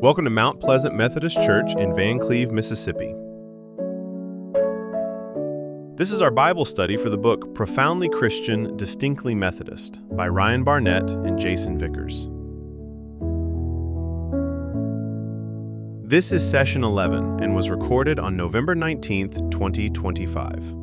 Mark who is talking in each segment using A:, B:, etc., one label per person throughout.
A: Welcome to Mount Pleasant Methodist Church in Van Cleve, Mississippi. This is our Bible study for the book Profoundly Christian, Distinctly Methodist by Ryan Barnett and Jason Vickers. This is session 11 and was recorded on November 19th, 2025.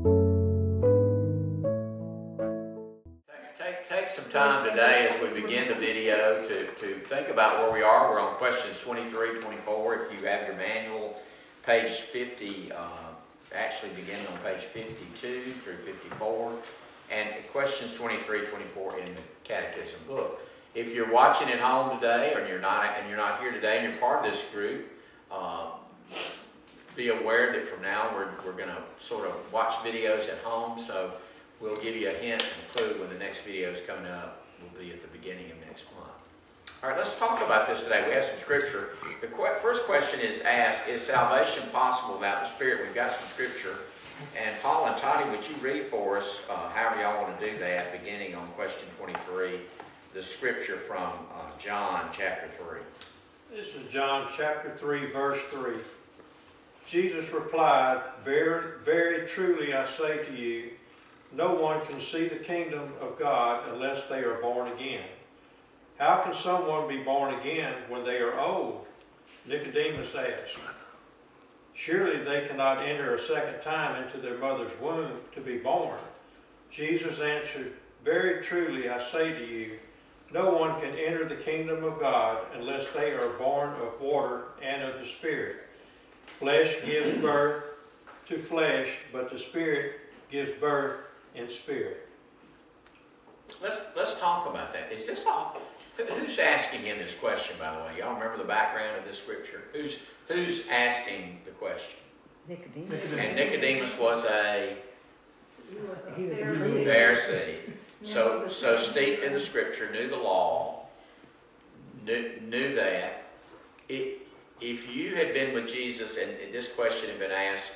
B: Take some time today as we begin the video to think about where we are. We're on questions 23, 24. If you have your manual, page 50, actually beginning on page 52 through 54, and questions 23, 24 in the Catechism book. If you're watching at home today, or you're not here today, and you're part of this group, be aware that from now we're going to sort of watch videos at home. So we'll give you a hint and clue when the next video is coming up. Will be at the beginning of next month. All right, let's talk about this today. We have some scripture. The first question is asked, is salvation possible without the Spirit? We've got some scripture. And Paul and Toddy, would you read for us, however y'all want to do that, beginning on question 23, the scripture from John chapter 3.
C: This is John chapter 3, verse 3. Jesus replied, Very, very truly I say to you, no one can see the kingdom of God unless they are born again. How can someone be born again when they are old? Nicodemus asked. Surely they cannot enter a second time into their mother's womb to be born. Jesus answered, Very truly I say to you, no one can enter the kingdom of God unless they are born of water and of the Spirit. Flesh gives birth to flesh, but the Spirit gives birth in spirit.
B: Let's talk about that. Is this all? Who's asking in this question, by the way? Y'all remember the background of this scripture? Who's asking the question?
D: Nicodemus.
B: And Nicodemus was
D: He was a
B: Pharisee. So steeped in the scripture, knew the law, knew that. If you had been with Jesus and this question had been asked,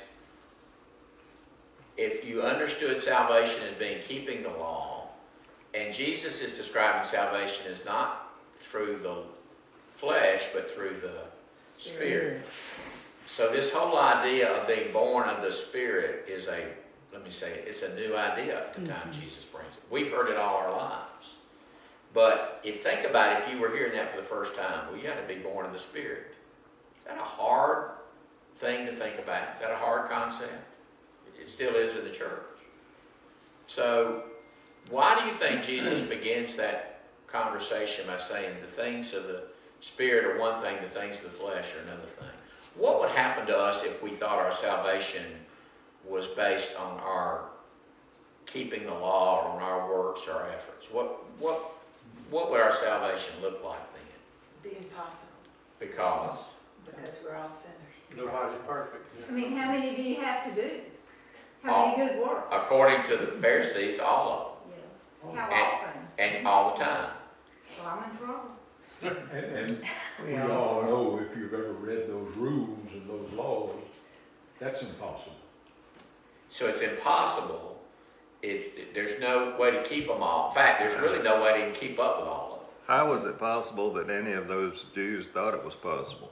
B: if you understood salvation as being keeping the law, and Jesus is describing salvation as not through the flesh, but through the Spirit. So this whole idea of being born of the Spirit is it's a new idea at the time Jesus brings it. We've heard it all our lives. But think about it, if you were hearing that for the first time, well, you had to be born of the Spirit. Is that a hard thing to think about? Is that a hard concept? It still is in the church. So why do you think Jesus begins that conversation by saying the things of the Spirit are one thing, the things of the flesh are another thing? What would happen to us if we thought our salvation was based on our keeping the law or on our works or our efforts? What would our salvation look like then?
E: Be impossible.
B: Because
E: we're all sinners.
C: Nobody's perfect.
E: I mean, how many do you have to do? How many good works?
B: According to the Pharisees, all of them.
E: How often?
B: And all the time.
E: Well, I'm in trouble.
F: And we all know, if you've ever read those rules and those laws, that's impossible.
B: So it's impossible. There's no way to keep them all. In fact, there's really no way to even keep up with all of them.
G: How was it possible that any of those Jews thought it was possible?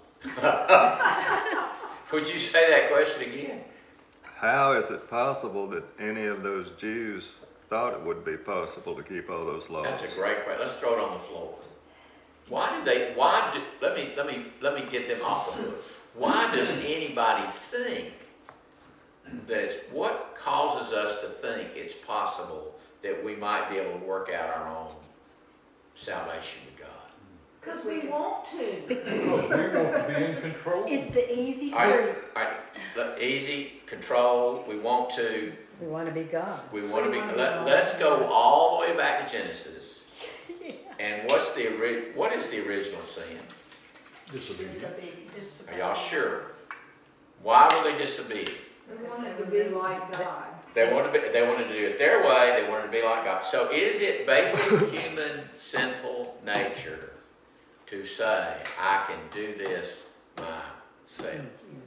B: Would you say that question again?
G: How is it possible that any of those Jews thought it would be possible to keep all those laws?
B: That's a great question. Let's throw it on the floor. Let me get them off the hook. Why does anybody think what causes us to think it's possible that we might be able to work out our own salvation with God?
E: Because we want to.
F: Because we want to be in control.
D: It's the easy
B: All
D: street.
B: right. Easy, control, we want to
D: be God.
B: Let's go all the way back to Genesis. And what is the original sin?
F: Disobedience.
B: Are y'all sure? Why were they disobedient?
E: They wanted to be like God.
B: They wanted to do it their way. They wanted to be like God. So is it basic human sinful nature to say, I can do this myself?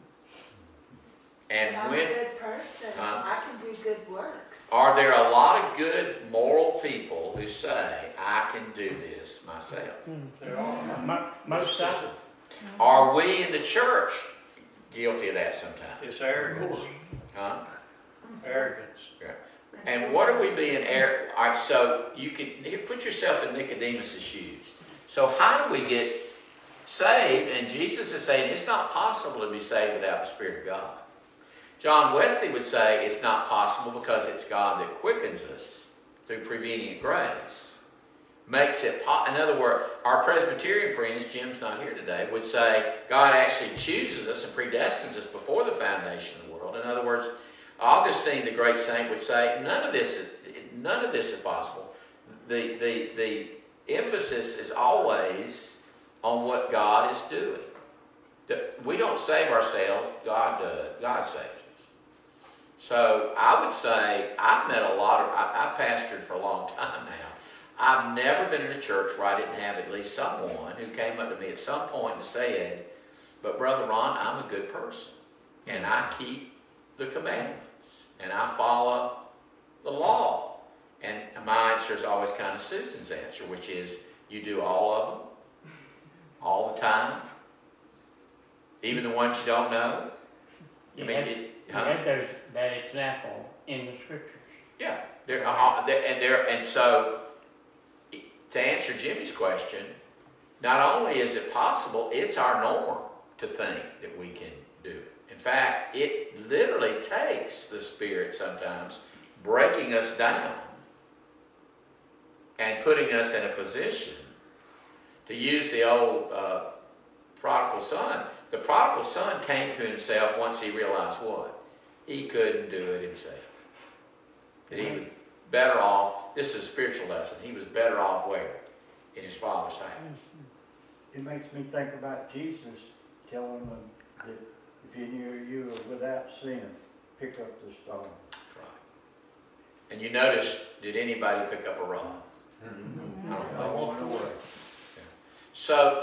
B: And
E: I'm
B: when
E: a good person. I can do good works.
B: are there a lot of good moral people who say, I can do this myself?
C: There are. Most of them.
B: Are we in the church guilty of that sometimes?
C: It's arrogance.
B: Huh?
C: Arrogance.
B: And what are we being arrogant? All right, so you can put yourself in Nicodemus' shoes. So how do we get saved? And Jesus is saying it's not possible to be saved without the Spirit of God. John Wesley would say it's not possible because it's God that quickens us through prevenient grace. Makes it, in other words, our Presbyterian friends, Jim's not here today, would say God actually chooses us and predestines us before the foundation of the world. In other words, Augustine, the great saint, would say none of this is possible. The emphasis is always on what God is doing. We don't save ourselves, God does. God saves us. So I would say I've met a lot of, I've pastored for a long time now. I've never been in a church where I didn't have at least someone who came up to me at some point and said, but Brother Ron, I'm a good person. And I keep the commandments. And I follow the law. And my answer is always kind of Susan's answer, which is you do all of them, all the time, even the ones you don't know.
H: You had that example in the scriptures.
B: Yeah, and so to answer Jimmy's question, not only is it possible, it's our norm to think that we can do it. In fact, it literally takes the Spirit sometimes breaking us down and putting us in a position to use the old prodigal son. The prodigal son came to himself once he realized what? He couldn't do it himself. That he was better off, this is a spiritual lesson, he was better off where? In his Father's house.
I: It makes me think about Jesus telling them that if you are without sin, pick up the stone.
B: Right. And you notice, did anybody pick up a rod?
I: Mm-hmm.
B: I don't think
I: I
B: so.
I: walked away.
B: So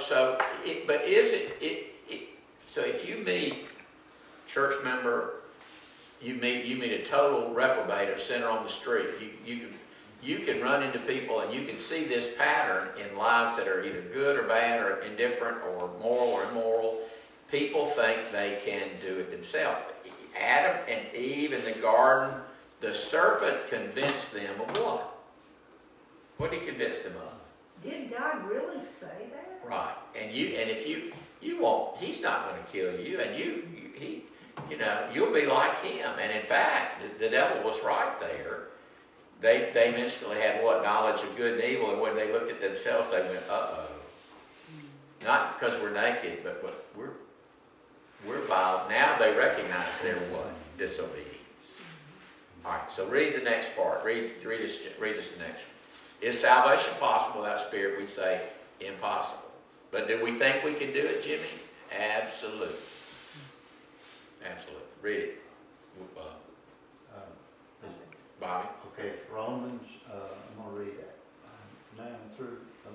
B: if you meet church member, you meet a total reprobate or sinner on the street, you can run into people and you can see this pattern in lives that are either good or bad or indifferent or moral or immoral. People think they can do it themselves. Adam and Eve in the garden, the serpent convinced them of what? What did he convince them of?
E: Did God really say that?
B: Right. And if you won't, he's not going to kill you, and you'll be like him. And in fact, the devil was right there. They instantly had what? Knowledge of good and evil, and when they looked at themselves, they went, uh-oh. Not because we're naked, but we're vile. Now they recognize their what? Disobedience. All right, so read the next part. Read us the next one. Is salvation possible without Spirit? We'd say impossible. But do we think we can do it, Jimmy? Absolutely. Absolutely. Read it. Bobby?
I: Okay, Romans, I'm going to read that, 9 through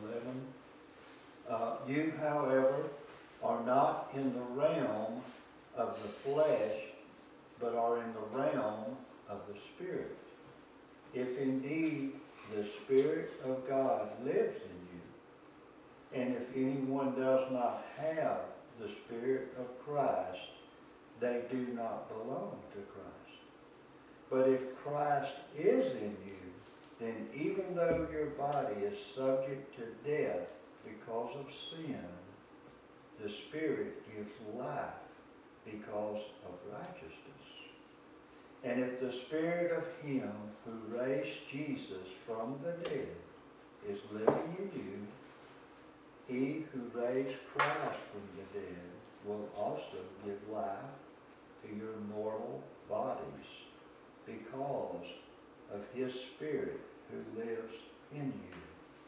I: 11. You, however, are not in the realm of the flesh, but are in the realm of the Spirit. If indeed the Spirit of God lives in you, and if anyone does not have the Spirit of Christ, they do not belong to Christ. But if Christ is in you, then even though your body is subject to death because of sin, the Spirit gives life because of righteousness. And if the Spirit of Him who raised Jesus from the dead is living in you, He who raised Christ from the dead will also give life to your mortal bodies because of His Spirit who lives in you.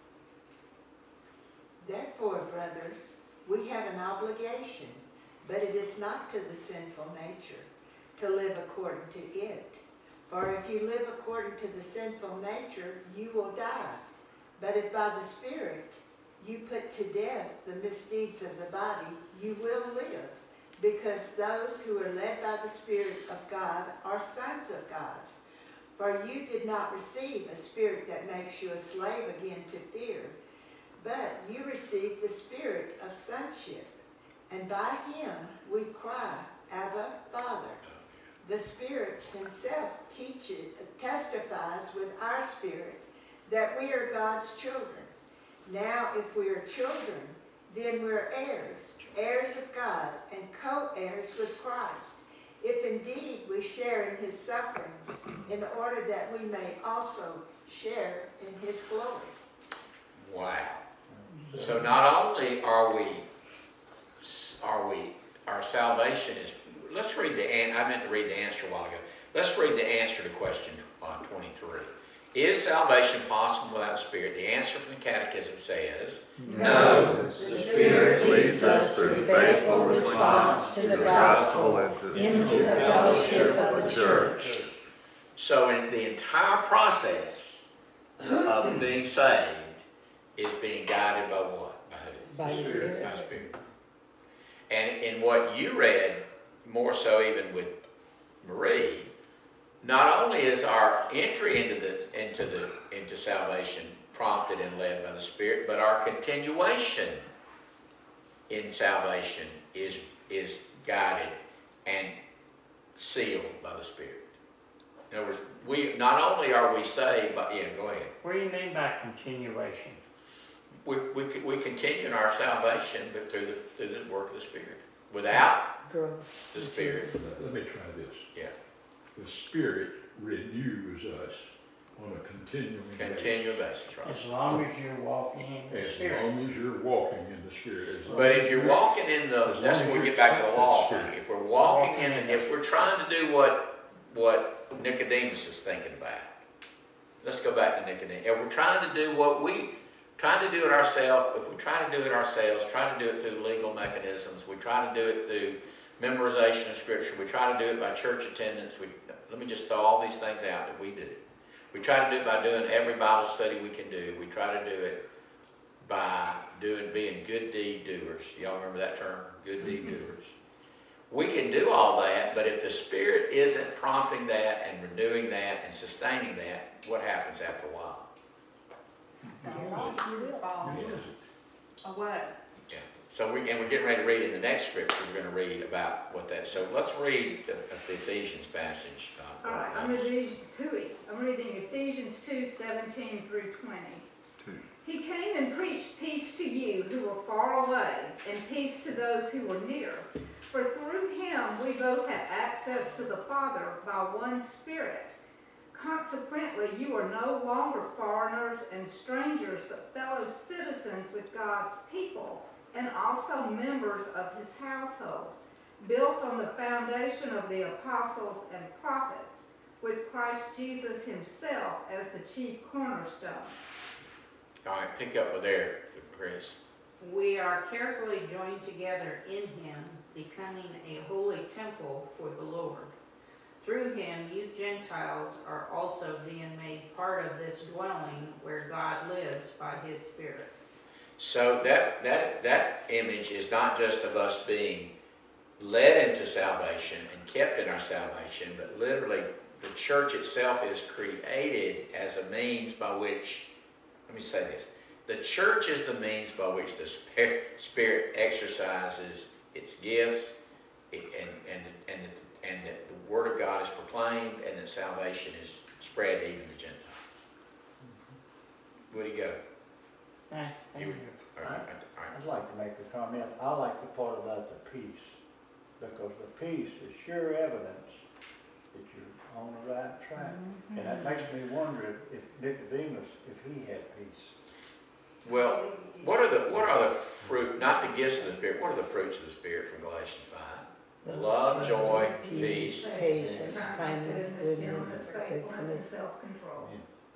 J: Therefore, brothers, we have an obligation, but it is not to the sinful nature to live according to it. For if you live according to the sinful nature, you will die. But if by the Spirit you put to death the misdeeds of the body, you will live. Because those who are led by the Spirit of God are sons of God. For you did not receive a spirit that makes you a slave again to fear, but you received the Spirit of sonship, and by him we cry, Abba, Father. The Spirit himself testifies with our spirit that we are God's children. Now, if we are children, then we're heirs, heirs of God, and co-heirs with Christ, if indeed we share in his sufferings, in order that we may also share in his glory.
B: Wow. So not only our salvation is, let's read I meant to read the answer a while ago. Let's read the answer to question 23. Is salvation possible without the Spirit? The answer from the Catechism says,
D: No. The Spirit leads us through faithful response to the gospel into the fellowship of the church.
B: So in the entire process of being saved is being guided by what? By who?
D: By the Spirit.
B: By the Spirit. And in what you read, more so even with Marie, not only is our entry into salvation prompted and led by the Spirit, but our continuation in salvation is guided and sealed by the Spirit. In other words, not only are we saved, but go ahead.
H: What do you mean by continuation?
B: We continue in our salvation, but through the work of the Spirit. Without the Spirit.
F: Let me try this.
B: Yeah.
F: The Spirit renews us on a continuing
B: basis, right?
H: As long as you're walking in the Spirit.
F: As long as you're walking in the Spirit.
B: But if you're walking in that's when we get back to the law thing. If we're walking if we're trying to do what Nicodemus is thinking about, let's go back to Nicodemus. If we're trying to do it ourselves, trying to do it through legal mechanisms, we try to do it through memorization of Scripture, we try to do it by church attendance, let me just throw all these things out that we do. We try to do it by doing every Bible study we can do. We try to do it by being good deed doers. Y'all remember that term? Good deed doers. We can do all that, but if the Spirit isn't prompting that and renewing that and sustaining that, what happens after a while?
E: Away.
B: Yeah. So we're getting ready to read in the next scripture. We're going to read about what that. So let's read the Ephesians passage.
E: All right, I'm reading Ephesians 2:17 through 20. He came and preached peace to you who were far away, and peace to those who were near. For through him we both have access to the Father by one Spirit. Consequently, you are no longer foreigners and strangers, but fellow citizens with God's people, and also members of his household, built on the foundation of the apostles and prophets, with Christ Jesus himself as the chief cornerstone.
B: All right, pick up with there, Chris.
K: We are carefully joined together in him, becoming a holy temple for the Lord. Through him, you Gentiles are also being made part of this dwelling where God lives by his Spirit.
B: So that image is not just of us being led into salvation and kept in our salvation, but literally the church itself is created as a means by which, let me say this, the church is the means by which the Spirit exercises its gifts, and that the Word of God is proclaimed, and that salvation is spread even to Gentiles. Where do you go?
I: I'd like to make a comment. I like the part about the peace, because the peace is sure evidence that you're on the right track. And that makes me wonder if Nicodemus, if he had peace.
B: Well, what are the fruit, not the gifts of the Spirit, what are the fruits of the Spirit from Galatians 5? Love, joy, peace,
D: patience, kindness, goodness,
E: faithfulness, and self-control.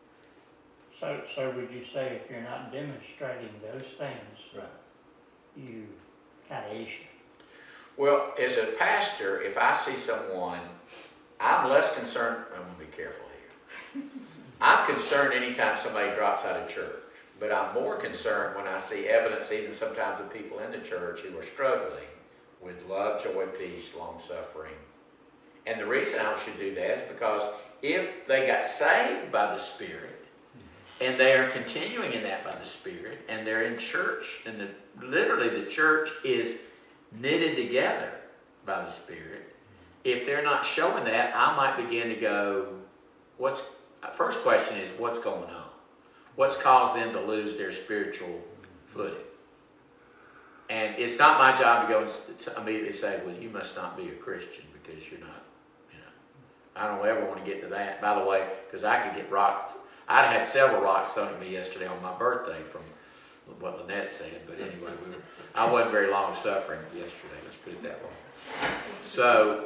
H: So would you say if you're not demonstrating those things,
I: right,
H: you kind of issue?
B: Well, as a pastor, if I see someone, I'm less concerned, I'm going to be careful here. I'm concerned anytime somebody drops out of church, but I'm more concerned when I see evidence, even sometimes of people in the church who are struggling with love, joy, peace, long-suffering. And the reason I should do that is because if they got saved by the Spirit, and they are continuing in that by the Spirit, and they're in church, and literally the church is knitted together by the Spirit, if they're not showing that, I might begin to go, first question is, what's going on? What's caused them to lose their spiritual footing? And it's not my job to go and immediately say, well, you must not be a Christian because you're not, I don't ever want to get to that. By the way, because I could get rocked. I'd had several rocks thrown at me yesterday on my birthday from what Lynette said. But anyway, I wasn't very long suffering yesterday. Let's put it that way. So,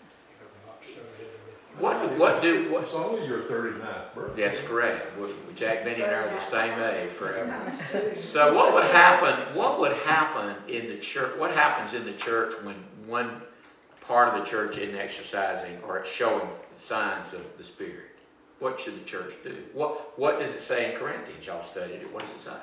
F: It's only your 39th birthday.
B: That's correct. Jack Benny and I are the same age forever. So what would happen? What would happen in the church? What happens in the church when one part of the church isn't exercising or showing signs of the Spirit? What should the church do? What does it say in Corinthians? Y'all studied it. What does it say?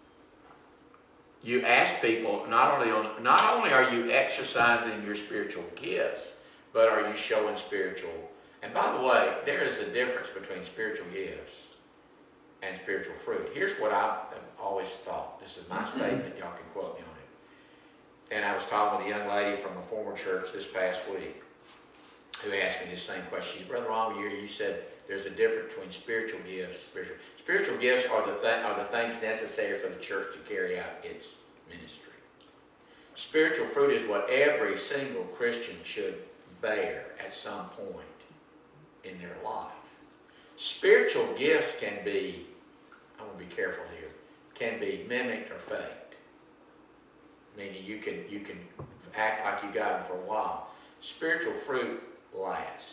B: You ask people, not only are you exercising your spiritual gifts, but are you showing spiritual? And by the way, there is a difference between spiritual gifts and spiritual fruit. Here's what I've always thought. This is my statement. Y'all can quote me on it. And I was talking with a young lady from a former church this past week who asked me this same question. She said, Brother Longyear, you said there's a difference between spiritual gifts. Spiritual gifts are the things necessary for the church to carry out its ministry. Spiritual fruit is what every single Christian should bear at some point in their life. Spiritual gifts can be, I want to be careful here, can be mimicked or faked. Meaning you can act like you got them for a while. Spiritual fruit lasts.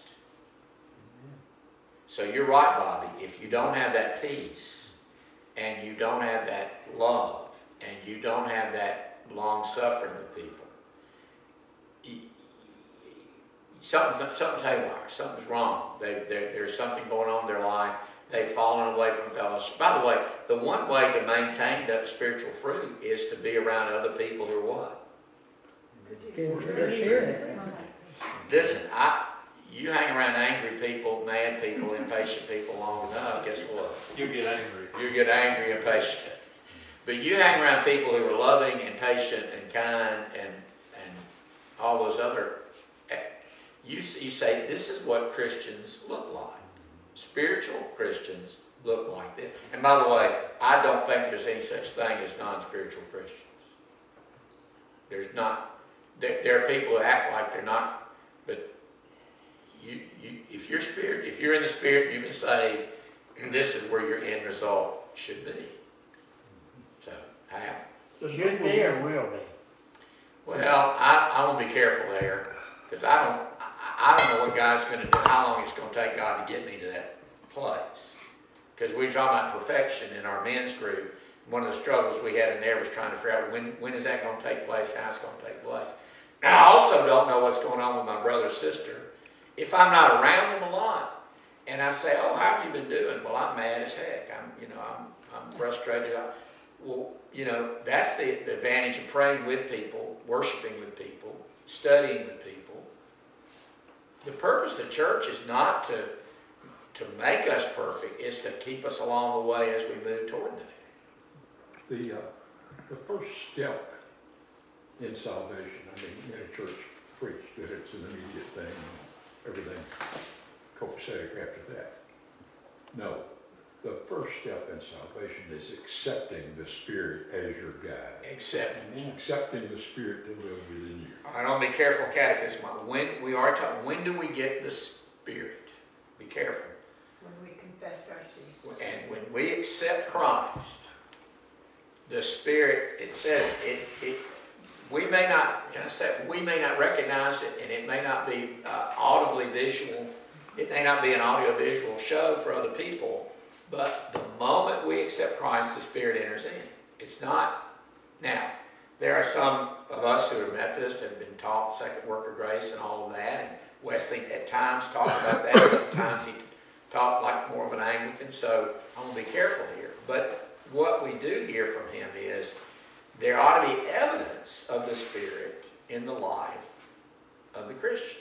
B: So you're right, Bobby. If you don't have that peace, and you don't have that love, and you don't have that long suffering with people, something's haywire. Something's wrong. There's something going on in their life. They've fallen away from fellowship. By the way, the one way to maintain that spiritual fruit is to be around other people who are what? Listen, you hang around angry people, mad people, impatient people long enough, guess what?
C: You get angry.
B: You get angry and patient. But you hang around people who are loving and patient and kind and all those other, you say, this is what Christians look like. Spiritual Christians look like this. And by the way, I don't think there's any such thing as non-spiritual Christians. There's not. There are people who act like they're not, but if you're in the Spirit, you can say, this is where your end result should be. So, how?
H: Should be or will be?
B: Well, I want to be careful there, because I don't know what God's going to do, how long it's going to take God to get me to that place. Because we're talking about perfection in our men's group. One of the struggles we had in there was trying to figure out when is that going to take place, how it's going to take place. Now, I also don't know what's going on with my brother or sister. If I'm not around them a lot, and I say, oh, how have you been doing? Well, I'm mad as heck. I'm frustrated. Well, that's the advantage of praying with people, worshiping with people, studying with people. The purpose of the church is not to make us perfect, it's to keep us along the way as we move toward that.
F: The first step in salvation, a church preached that it's an immediate thing, everything copacetic after that. No, the first step in salvation is accepting the Spirit as your guide. Accepting the Spirit to live within you.
B: I don't be careful, catechism. When do we get the Spirit? Be careful.
J: When we confess our sins.
B: And when we accept Christ, the Spirit, it says, we may not recognize it, and it may not be audibly visual. It may not be an audio-visual show for other people, but the moment we accept Christ, the Spirit enters in. It's not. Now, there are some of us who are Methodists and have been taught second work of grace and all of that, and Wesley at times talked about that, at times he talked like more of an Anglican, so I'm going to be careful here. But what we do hear from him is there ought to be evidence of the Spirit in the life of the Christian.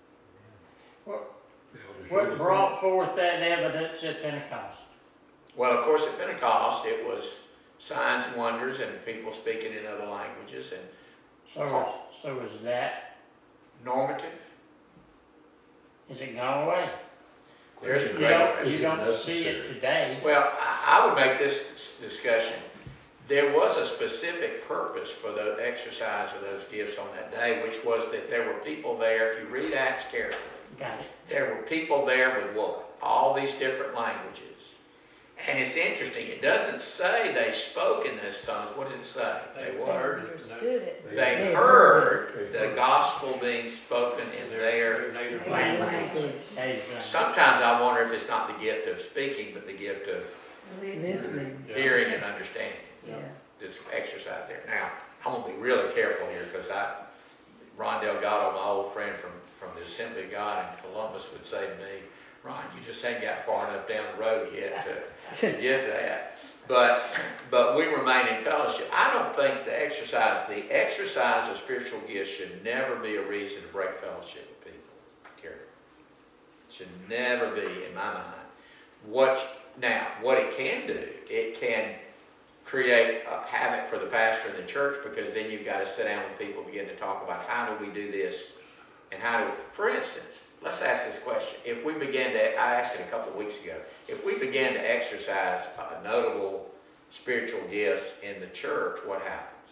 H: What brought forth that evidence at Pentecost?
B: Well, of course, at Pentecost, it was signs and wonders and people speaking in other languages. And
H: So So is that,
B: Normative?
H: is it gone away?
B: There's a
H: You
B: great
H: don't, you
F: Is it
H: don't see it
F: necessary?
H: today.
B: Well, I would make this discussion. There was a specific purpose for the exercise of those gifts on that day, which was that there were people there, if you read Acts carefully,
H: Got it.
B: there were people there with what? All these different languages. And it's interesting, it doesn't say they spoke in those tongues. What did it say? They what?
D: Understood it.
B: They heard the gospel being spoken in their
C: native
H: Language.
B: Sometimes I wonder if it's not the gift of speaking, but the gift of
D: Listening.
B: hearing and understanding.
D: Yeah.
B: This exercise there. Now, I'm going to be really careful here because Ron Delgado, my old friend from the Assembly of God in Columbus, would say to me, Ron, you just ain't got far enough down the road yet to get that. But we remain in fellowship. I don't think the exercise of spiritual gifts should never be a reason to break fellowship with people. Careful. Should never be, in my mind. What it can do, it can create a havoc for the pastor and the church, because then you've got to sit down with people and begin to talk about how do we do this and for instance, let's ask this question. If we began to, I asked it a couple of weeks ago, if we began to exercise notable spiritual gifts in the church, what happens?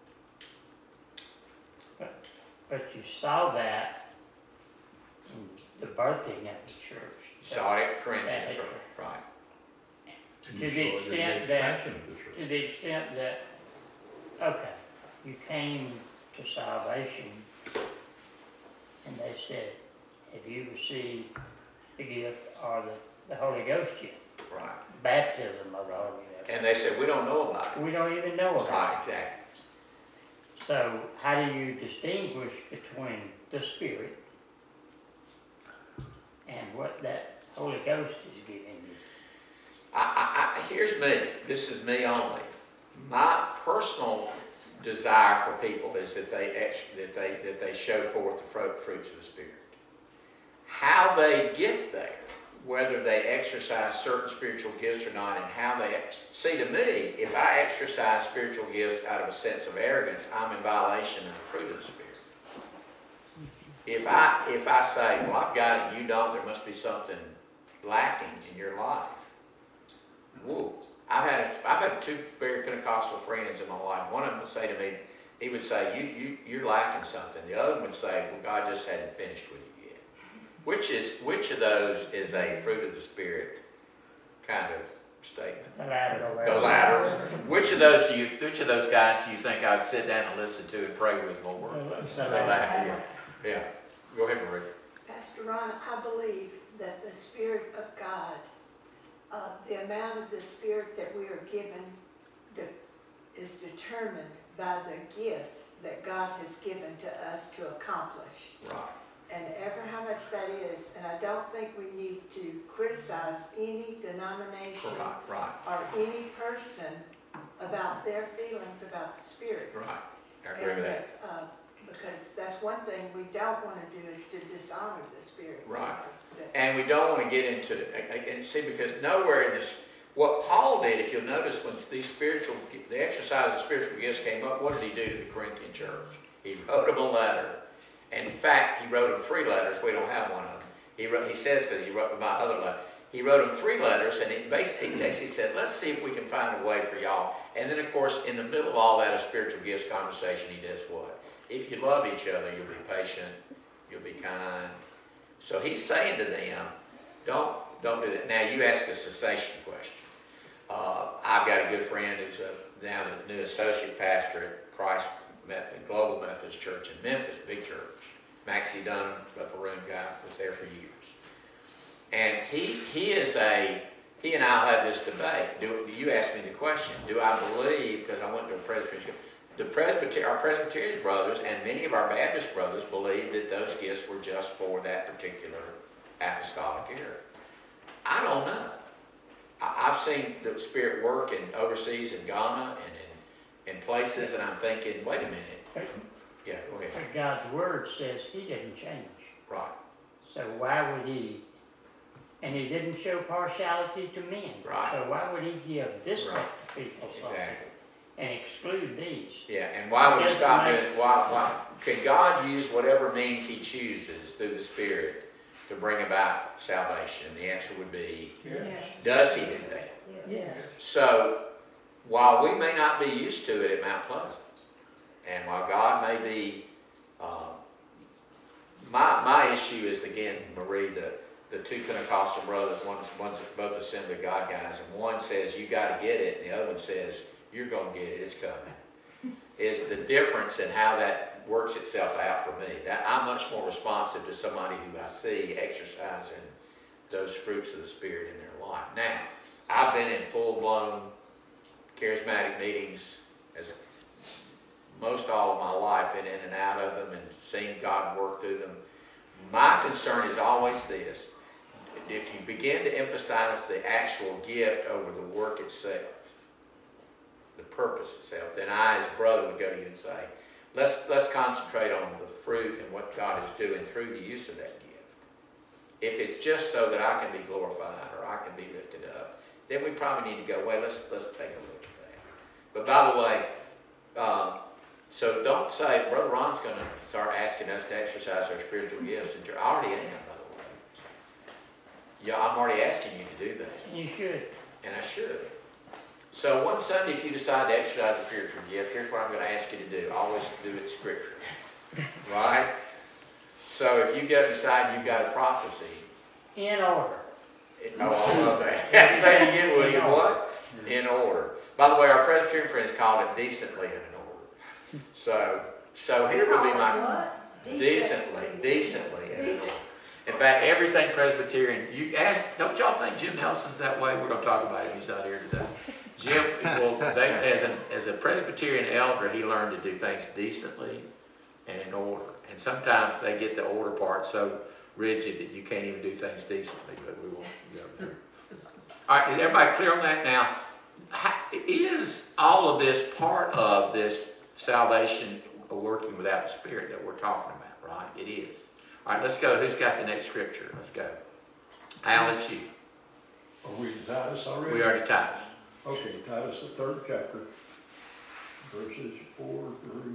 H: But you saw that in the birthing of the church.
B: You saw it at Corinthians, right?
H: To the extent that, okay, you came to salvation and they said, have you received the gift or the Holy Ghost yet?
B: Right.
H: Baptism of the Holy Ghost.
B: And they said, we don't know about it.
H: We don't even know about
B: Right,
H: it.
B: exactly.
H: So how do you distinguish between the Spirit and what that Holy Ghost is giving you?
B: Here's me. This is me only. My personal desire for people is that they show forth the fruits of the Spirit. How they get there, whether they exercise certain spiritual gifts or not, and how they see, to me, if I exercise spiritual gifts out of a sense of arrogance, I'm in violation of the fruit of the Spirit. If I say, well, I've got it, you don't, there must be something lacking in your life. Whoa. I've had two very Pentecostal friends in my life. One of them would say to me, he would say, you're lacking something. The other one would say, well, God just hadn't finished with you yet. Which of those is a fruit of the Spirit kind of statement?
H: The latter.
B: The latter. Which of those guys do you think I'd sit down and listen to and pray with more? The latter. Yeah. Go ahead, Marie.
J: Pastor Ron, I believe that the Spirit of God, the amount of the Spirit that we are given is determined by the gift that God has given to us to accomplish.
B: Right.
J: And ever how much that is. And I don't think we need to criticize any denomination
B: Right.
J: or any person about their feelings about the Spirit.
B: Right. I agree with that.
J: Because that's one thing we don't want to do is to dishonor the Spirit.
B: Right. And we don't want to get into, and see, because nowhere in this, what Paul did, if you'll notice, when the exercise of spiritual gifts came up, what did he do to the Corinthian church? He wrote them a letter. And in fact, he wrote them 3 letters. We don't have one of them. He says, because he wrote my other letter, he wrote them 3 letters, and he basically said, let's see if we can find a way for y'all. And then, of course, in the middle of all that, a spiritual gifts conversation, he does what? If you love each other, you'll be patient, you'll be kind. So he's saying to them, don't do that. Now, you ask a cessation question. I've got a good friend who's now the new associate pastor at Christ Global Methodist Church in Memphis, big church. Maxie Dunham, the maroon guy, was there for years. And he and I'll have this debate. You asked me the question, do I believe, because I went to a Presbyterian school, our Presbyterian brothers and many of our Baptist brothers believe that those gifts were just for that particular apostolic era. I don't know. I've seen the Spirit work overseas in Ghana and in places, and I'm thinking, wait a minute. Yeah, go ahead.
H: But God's Word says He didn't change.
B: Right.
H: So why would He? And He didn't show partiality to men.
B: Right.
H: So why would He give this set of people something?
B: Exactly.
H: and exclude these.
B: Yeah, and why would he stop
H: Yes,
B: doing it? Why? Can God use whatever means he chooses through the Spirit to bring about salvation? The answer would be,
H: Yes.
B: does he do that?
H: Yes.
B: So, while we may not be used to it at Mount Pleasant, and while God may be, my issue is, again, Marie, the two Pentecostal brothers, one's both Assembly of God guys, and one says, you got to get it, and the other one says, you're going to get it, it's coming. Is the difference in how that works itself out for me. That I'm much more responsive to somebody who I see exercising those fruits of the Spirit in their life. Now, I've been in full-blown charismatic meetings as most all of my life, been in and out of them and seen God work through them. My concern is always this: if you begin to emphasize the actual gift over the work itself, the purpose itself, then I, as a brother, would go to you and say, let's concentrate on the fruit and what God is doing through the use of that gift. If it's just so that I can be glorified or I can be lifted up, then we probably need to go, well, let's take a look at that. But by the way, so don't say, Brother Ron's going to start asking us to exercise our spiritual gifts, and I already am, by the way. Yeah, I'm already asking you to do that.
H: And you should.
B: And I should. So one Sunday, if you decide to exercise a spiritual gift, here's what I'm going to ask you to do. Always do it scripturally. Right? So if you decide you've got a prophecy.
H: In order.
B: Oh, I love that. Say it again, William. What? In order. By the way, our Presbyterian friends called it decently in an order. So here would be my... Decently in an order. In fact, everything Presbyterian, don't y'all think Jim Nelson's that way? We're going to talk about him. He's not here today. Jim, well, as a Presbyterian elder, he learned to do things decently and in order. And sometimes they get the order part so rigid that you can't even do things decently, but we won't go there. All right, is everybody clear on that now? Is all of this part of this salvation working without the Spirit that we're talking about, right? It is. All right, let's go. Who's got the next scripture? Let's go. Al, it's you.
F: Are we in Titus already?
B: We are to Titus.
F: Okay, Titus, the 3rd chapter, verses 4 through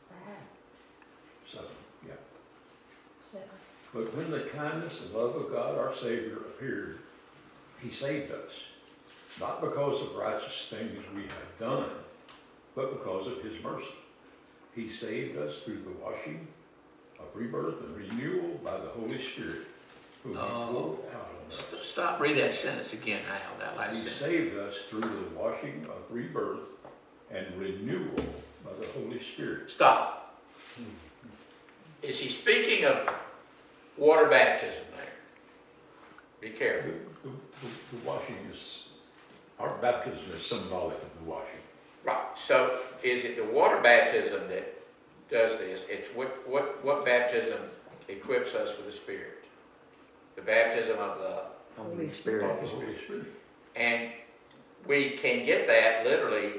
F: 7. Yeah.
H: 7.
F: But when the kindness and love of God our Savior appeared, he saved us, not because of righteous things we had done, but because of his mercy. He saved us through the washing of rebirth and renewal by the Holy Spirit, who he poured out on us.
B: Stop, read that sentence again, Al, that last sentence.
F: He saved us through the washing of rebirth and renewal by the Holy Spirit.
B: Stop. Is he speaking of water baptism there? Be careful.
F: The washing is, our baptism is symbolic of the washing.
B: Right. So is it the water baptism that does this? It's what baptism equips us with the Spirit? The baptism of the
H: Holy Spirit.
F: Of the Holy Spirit.
B: And we can get that literally.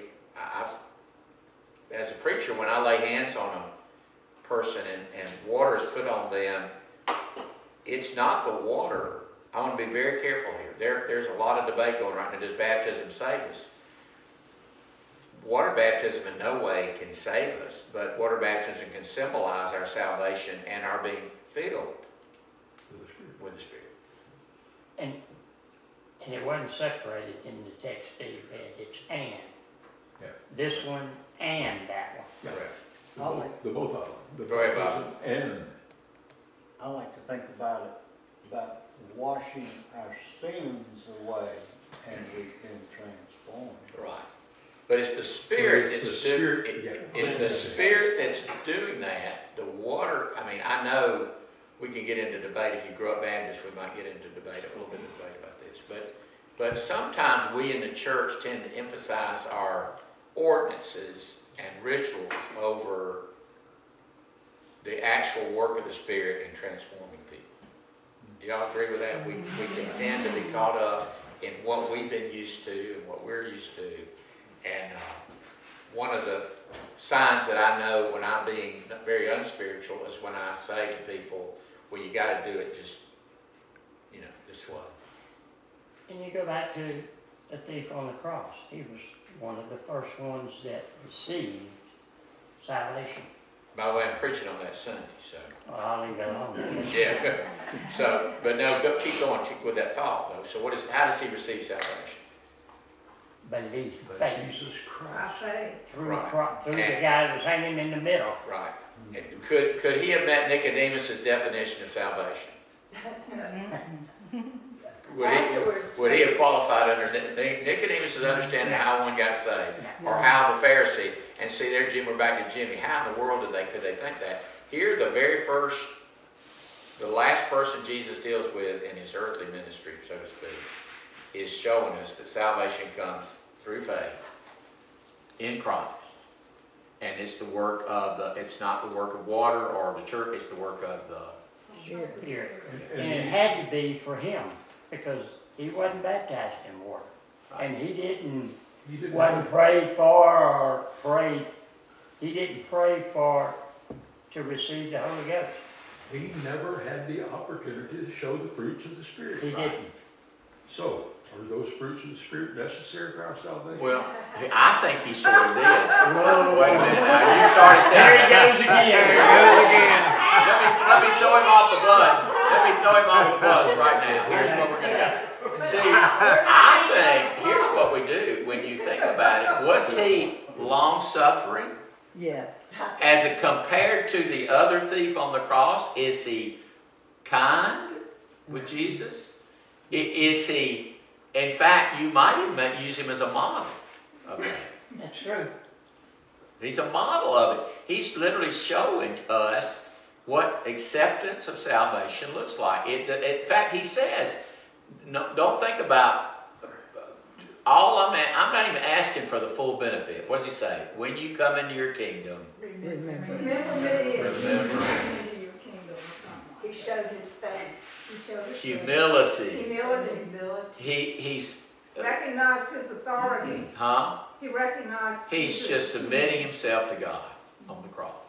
B: As a preacher, when I lay hands on a person and water is put on them, it's not the water. I want to be very careful here. There's a lot of debate going right now. Does baptism save us? Water baptism in no way can save us, but water baptism can symbolize our salvation and our being filled with the Spirit.
H: And it wasn't separated in the text that you read. It's and.
F: Yeah.
H: This one and that one.
B: Correct.
F: The both of them. The
B: Go ahead,
F: baptism
B: Bob.
F: and
I: I like to think about it, about washing our sins away, and we've been transformed.
B: Right. But it's the Spirit
F: It's the
B: that's
F: Spirit,
B: doing
F: yeah.
B: it's the Spirit that's doing that. The water, I mean, I know we can get into debate. If you grew up Baptist, we might get into debate, a little bit of debate about this. But sometimes we in the church tend to emphasize our ordinances and rituals over the actual work of the Spirit in transforming people. Do y'all agree with that? We can tend to be caught up in what we've been used to and what we're used to. And one of the signs that I know when I'm being very unspiritual is when I say to people, well, you got to do it just, this way.
H: And you go back to the thief on the cross. He was one of the first ones that received salvation.
B: By the way, I'm preaching on that Sunday, so.
H: Well, I'll leave it alone.
B: Yeah. So, but no, keep going with that thought, though. So how does he receive salvation?
H: Belief,
F: But
H: faith.
F: Jesus
E: By
F: Christ.
E: faith.
H: Through,
B: Right.
H: through the guy that was hanging in the middle.
B: Right. And could he have met Nicodemus' definition of salvation? Would he have qualified under Nicodemus' understanding how one got saved, or how the Pharisee? And see, there, Jim, we're back to Jimmy. How in the world could they think that? Here, the last person Jesus deals with in his earthly ministry, so to speak, is showing us that salvation comes through faith in Christ, and it's the work of it's not the work of water or the church; it's the work of the
H: Spirit. And it had to be for him, because he wasn't baptized in water. And he wasn't prayed for or prayed. He didn't pray for to receive the Holy Ghost.
F: He never had the opportunity to show the fruits of the Spirit.
H: He didn't.
F: So, are those fruits of the Spirit necessary for our salvation?
B: Well, I think he sort of did. Wait a minute now. You started
H: There he goes again.
B: There he goes again. Let me throw him off the bus. Let me throw him off the bus right now. Here's where we're going to go. See, I think, here's what we do when you think about it. Was he long-suffering?
J: Yes.
B: As it compared to the other thief on the cross, is he kind with Jesus? Is he, in fact, you might even use him as a model of that.
H: That's true.
B: He's a model of it. He's literally showing us what acceptance of salvation looks like. In fact, he says, no, don't think about I'm not even asking for the full benefit. What does he say? When you come into your kingdom,
E: Remember me.
B: Remember.
E: Into your kingdom.
J: He showed his faith.
E: He showed his
B: humility.
E: Humility.
B: He's
E: Recognized his authority. He recognized.
B: He's
E: Jesus.
B: just submitting himself to God on the cross.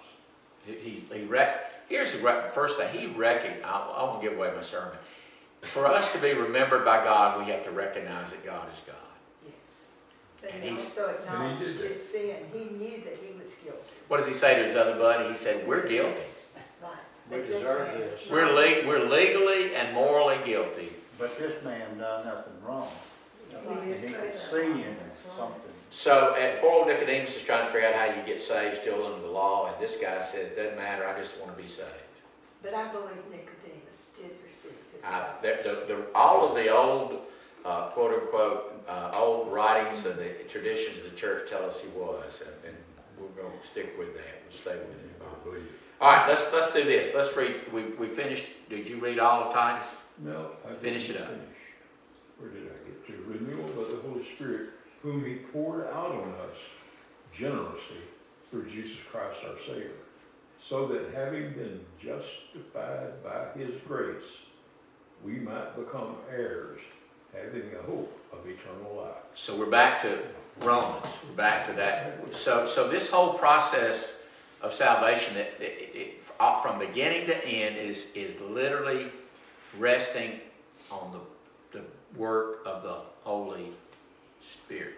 B: Here's the first thing. I won't give away my sermon. For us to be remembered by God, we have to recognize that God is God.
J: Yes. But
B: And
J: he
B: he's-
J: also acknowledged his sin. He knew that he was guilty.
B: What does he say to his other buddy? He said, we're guilty.
J: Right.
C: We
J: But this
C: deserve
J: man
C: this.
J: was
B: We're legally and morally guilty.
I: But this man done nothing wrong.
E: He
I: And
E: did
I: he
E: say
I: could
E: that.
I: see in
E: That's right.
I: something.
B: So poor old Nicodemus is trying to figure out how you get saved still under the law, and this guy says, doesn't matter, I just want to be saved.
J: But I believe Nicodemus did receive his salvation.
B: All of the old, quote-unquote, old writings and the traditions of the church tell us he was, and we're going to stick with that. We'll stay with it.
F: I believe it.
B: All right, let's do this. Let's read. We finished. Did you read all of Titus?
F: No, I didn't
B: Finish it up.
F: Where did I get to? Renewal of the Holy Spirit, whom he poured out on us generously through Jesus Christ our Savior, so that having been justified by his grace, we might become heirs, having a hope of eternal life.
B: So we're back to Romans. We're back to that. So this whole process of salvation, from beginning to end, is literally resting on the work of the Holy Spirit.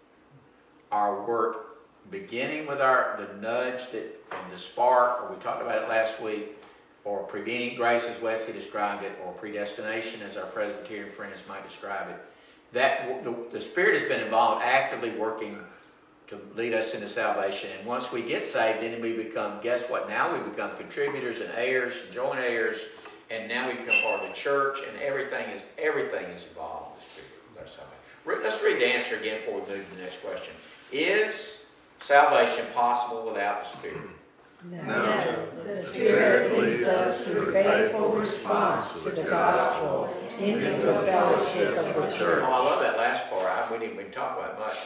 B: Our work, beginning with the nudge and the spark, or we talked about it last week, or prevenient grace as Wesley described it, or predestination as our Presbyterian friends might describe it. That the Spirit has been involved, actively working to lead us into salvation. And once we get saved, then we become, guess what? Now we become contributors and heirs, joint heirs, and now we become part of the church, and everything is involved in the Spirit. That's how. Let's read the answer again before we move to the next question. Is salvation possible without the Spirit?
D: No.
J: The
D: Spirit leads us through faithful response to the gospel into the fellowship of the
B: Oh,
D: church.
B: I love that last part. We didn't even talk about it much.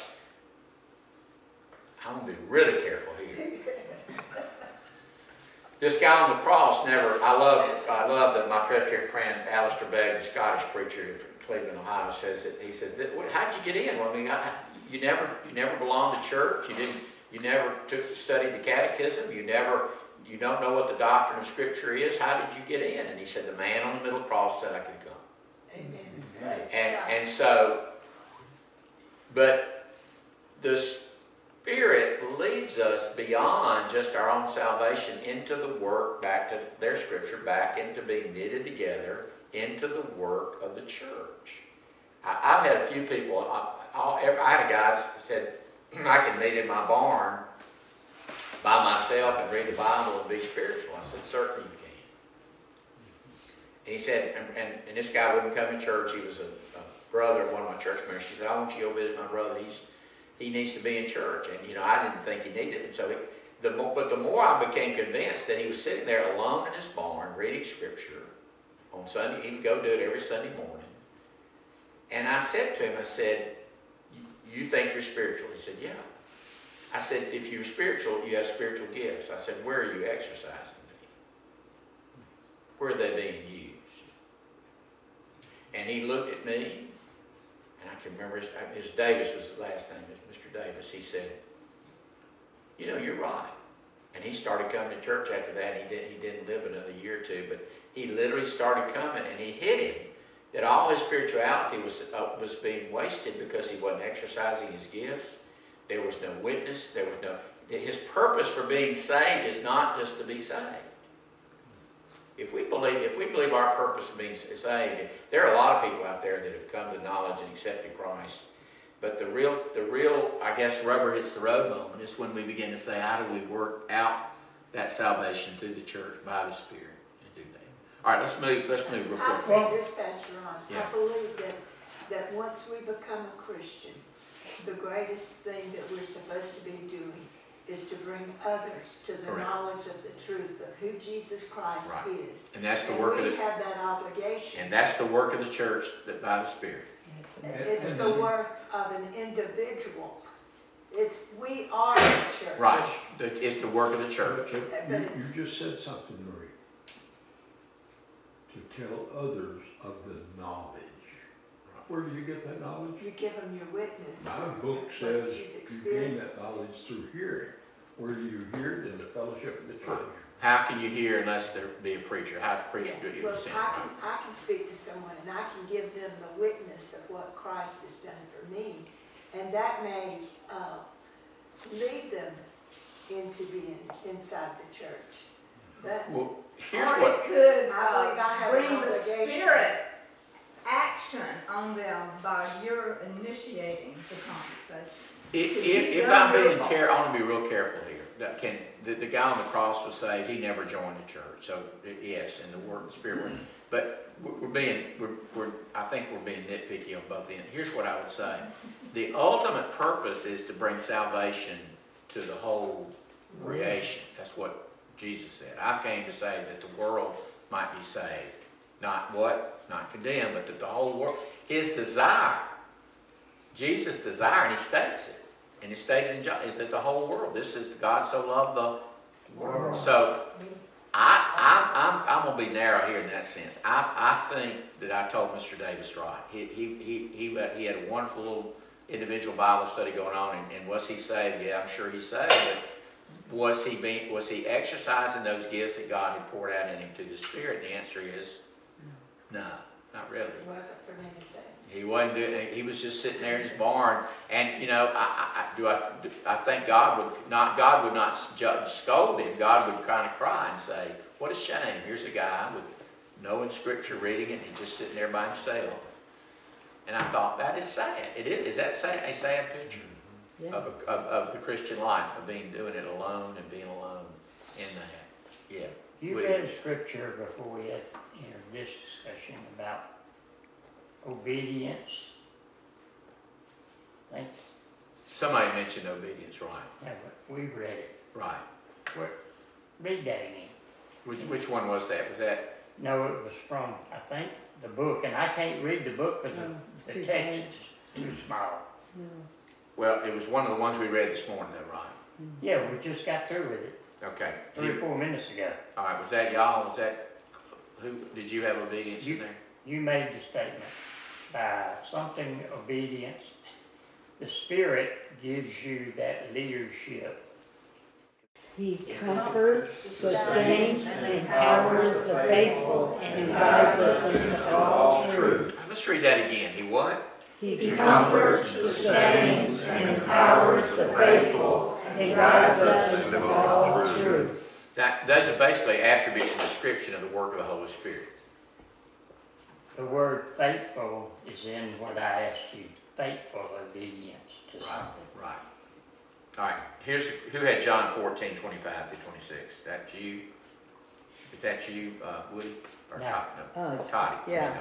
B: I'm going to be really careful here. This guy on the cross I love that my Presbyterian friend Alistair Begg, the Scottish preacher from Cleveland, Ohio, says that he said, how'd you get in? Well, I mean, you never belonged to church. You never studied the catechism. You don't know what the doctrine of Scripture is. How did you get in? And he said, the man on the middle cross said I could come.
J: Amen.
B: And so But the Spirit leads us beyond just our own salvation into the work, back to their scripture, back into being knitted together into the work of the church. I've had a few people, I had a guy that said, I can meet in my barn by myself and read the Bible and be spiritual. I said, certainly you can. And he said, and this guy wouldn't come to church. He was a brother of one of my church members. She said, I want you to go visit my brother. He needs to be in church. And, I didn't think he needed it. So but the more I became convinced that he was sitting there alone in his barn reading scripture on Sunday. He would go do it every Sunday morning. And I said to him, I said, you think you're spiritual? He said, yeah. I said, if you're spiritual, you have spiritual gifts. I said, where are you exercising them? Where are they being used? And he looked at me, and I can remember his Davis was his last name, Mr. Davis. He said, you're right. And he started coming to church after that. He didn't live another year or two, but he literally started coming, and he hit him that all his spirituality was being wasted because he wasn't exercising his gifts. There was no witness. His purpose for being saved is not just to be saved. If we believe our purpose of being saved, there are a lot of people out there that have come to knowledge and accepted Christ. But the real, I guess, rubber hits the road moment is when we begin to say, how do we work out that salvation through the church by the Spirit and do that? All right, let's move real quick.
J: I say this, Pastor Ron.
B: Yeah.
J: I believe that once we become a Christian, the greatest thing that we're supposed to be doing is to bring others to the
B: Correct.
J: knowledge of the truth of who Jesus Christ
B: Right.
J: is.
B: And that's the work of
J: we have that obligation.
B: And that's the work of the church that by the Spirit.
J: It's the work of an individual. We are the church.
B: Right. It's the work of the church.
F: You just said something, Marie. To tell others of the knowledge. Where do you get that knowledge?
J: You give them your witness.
F: My book says you gain that knowledge through hearing. Where do you hear it? In the fellowship of the church.
B: How can you hear unless there be a preacher? How can a preacher do it?
J: Well, I can speak to someone and I can give them the witness of what Christ has done for me. And that may lead them into being inside the church. But
B: well, here's
E: or
B: what.
E: it could
J: I believe I have
E: bring
J: an
E: the
J: obligation.
E: Spirit action on them by your initiating the conversation.
B: If I'm being careful, I want to be real careful here. The guy on the cross was saved. He never joined the church. So yes, and the word, the Spirit work. But I think we're being nitpicky on both ends. Here's what I would say: the ultimate purpose is to bring salvation to the whole creation. That's what Jesus said. I came to say that the world might be saved, not condemned, but that the whole world. His desire, Jesus' desire, and he states it. And it's stated in John, is that the whole world. This is God so loved the world. So I'm going to be narrow here in that sense. I think that I told Mr. Davis right. He had a wonderful little individual Bible study going on, and was he saved? Yeah, I'm sure he's saved. But was he exercising those gifts that God had poured out in him through the Spirit? And the answer is no, not really.
J: It wasn't for me to say.
B: He wasn't doing it. He was just sitting there in his barn, and I think God would not scold him. God would kind of cry and say, "What a shame! Here's a guy with knowing Scripture, reading it, and he's just sitting there by himself." And I thought that is sad. It is. Is that sad? A sad picture of the Christian life of doing it alone and being alone in that. Yeah.
H: You read Scripture before we had this discussion about obedience. I think
B: Somebody mentioned obedience, right?
H: yeah, but we read it.
B: Right.
H: Read that again.
B: Which one was that? Was that?
H: No, it was from, I think, the book, and I can't read the book because the text is too small.
B: Well, it was one of the ones we read this morning, though, right?
H: Yeah, we just got through with it
B: Okay.
H: 3 or 4 minutes ago.
B: All right. Was that y'all? Was that who? Did you have obedience in there?
H: You made the statement, by something obedience, the Spirit gives you that leadership.
D: He comforts, sustains, and empowers the faithful, and guides us into all truth.
B: Let's read that again. He what?
D: He comforts, sustains, and empowers the faithful, and guides us into all truth.
B: Those are basically attributes and description of the work of the Holy Spirit.
H: The word faithful is in what I asked you, faithful obedience to something.
B: Right. All right, here's who had John 14, 25 through 26. That you? Is that you, Woody? Or
H: No.
B: Toddy?
D: yeah.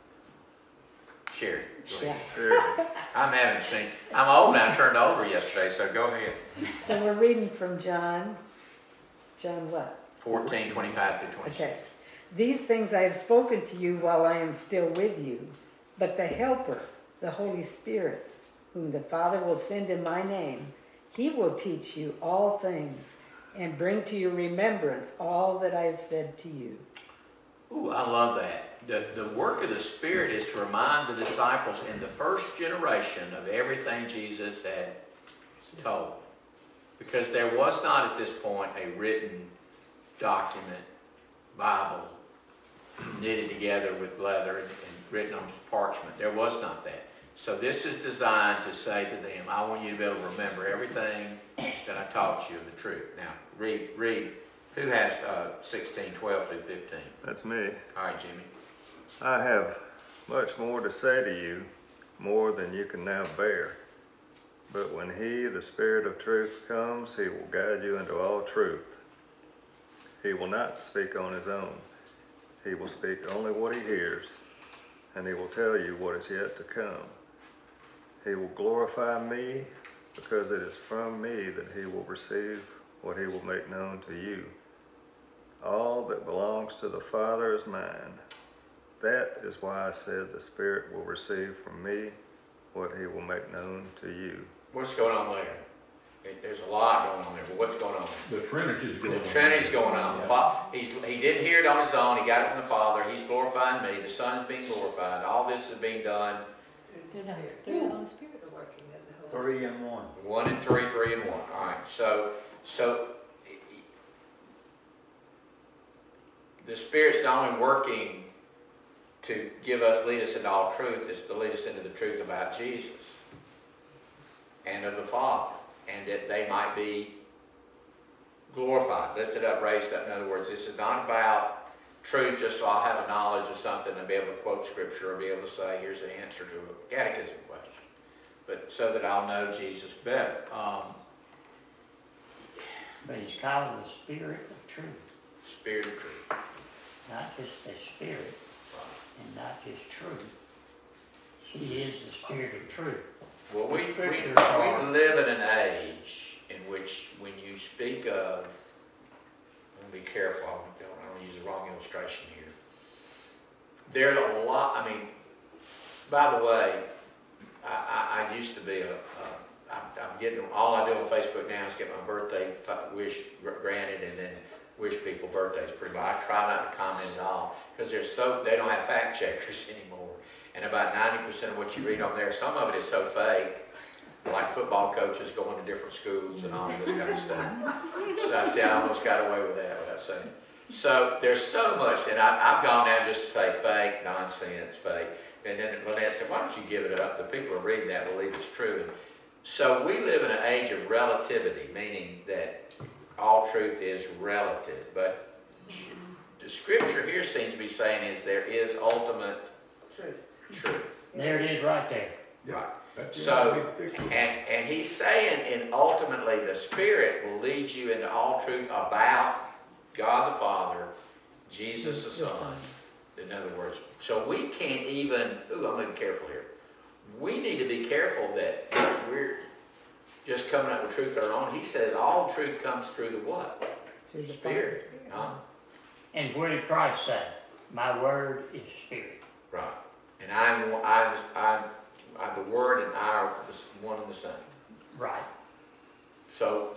B: Sherry. Go ahead.
G: Sure.
B: I'm old now, I turned over yesterday, so go ahead.
D: So we're reading from John what?
B: 14, 25 through 26.
D: Okay. These things I have spoken to you while I am still with you, but the Helper, the Holy Spirit, whom the Father will send in my name, he will teach you all things and bring to your remembrance all that I have said to you.
B: Ooh, I love that. The work of the Spirit is to remind the disciples in the first generation of everything Jesus had told. Because there was not at this point a written document, Bible, knitted together with leather and written on parchment. There was not that. So this is designed to say to them, I want you to be able to remember everything that I taught you of the truth. Now, read. Who has 16, 12 through 15?
G: That's me.
B: All right, Jimmy.
G: I have much more to say to you, more than you can now bear. But when he, the Spirit of truth, comes, he will guide you into all truth. He will not speak on his own. He will speak only what he hears, and he will tell you what is yet to come. He will glorify me, because it is from me that he will receive what he will make known to you. All that belongs to the Father is mine. That is why I said the Spirit will receive from me what he will make known to you.
B: What's going on there? There's a lot going on there, but what's going on there?
F: The Trinity's going on.
B: The Trinity's going on.
F: Yeah.
B: He didn't hear it on his own. He got it from the Father. He's glorifying me. The Son's being glorified. All this is being done.
J: Through the Holy Spirit are working as the Holy Spirit.
I: 3 and 1.
B: 1 and 3, 3 and 1. All right. So the Spirit's not only working to lead us into all truth, it's to lead us into the truth about Jesus and of the Father, and that they might be glorified, lifted up, raised up. In other words, this is not about truth just so I'll have a knowledge of something and be able to quote Scripture or be able to say, here's the answer to a catechism question, but so that I'll know Jesus better.
H: But he's called the Spirit of truth.
B: Spirit of truth.
H: Not just the Spirit, and not just truth. He is the Spirit of truth.
B: Well, we live in an age in which when you speak of, I'm going to be careful, I don't use the wrong illustration here. There's a lot, by the way, I used to be I'm getting, all I do on Facebook now is get my birthday wish granted and then wish people birthdays pretty much. I try not to comment at all because they don't have fact checkers anymore. And about 90% of what you read on there, some of it is so fake, like football coaches going to different schools and all this kind of stuff. So I see I almost got away with that without saying it. So there's so much, and I've gone now just to say fake, nonsense, fake. And then Lynette said, why don't you give it up? The people who are reading that believe it's true. And so we live in an age of relativity, meaning that all truth is relative. But the Scripture here seems to be saying is there is ultimate truth.
H: There it is right there.
B: Right. So, and he's saying, and ultimately the Spirit will lead you into all truth about God the Father, Jesus the Son. In other words, so we can't even, I'm going to be careful here. We need to be careful that we're just coming up with truth on our own. He says all truth comes through the what?
D: Through the
B: Spirit.
H: And what did Christ say? My word is Spirit.
B: Right. And I'm the Word and I are one and the same.
H: Right.
B: So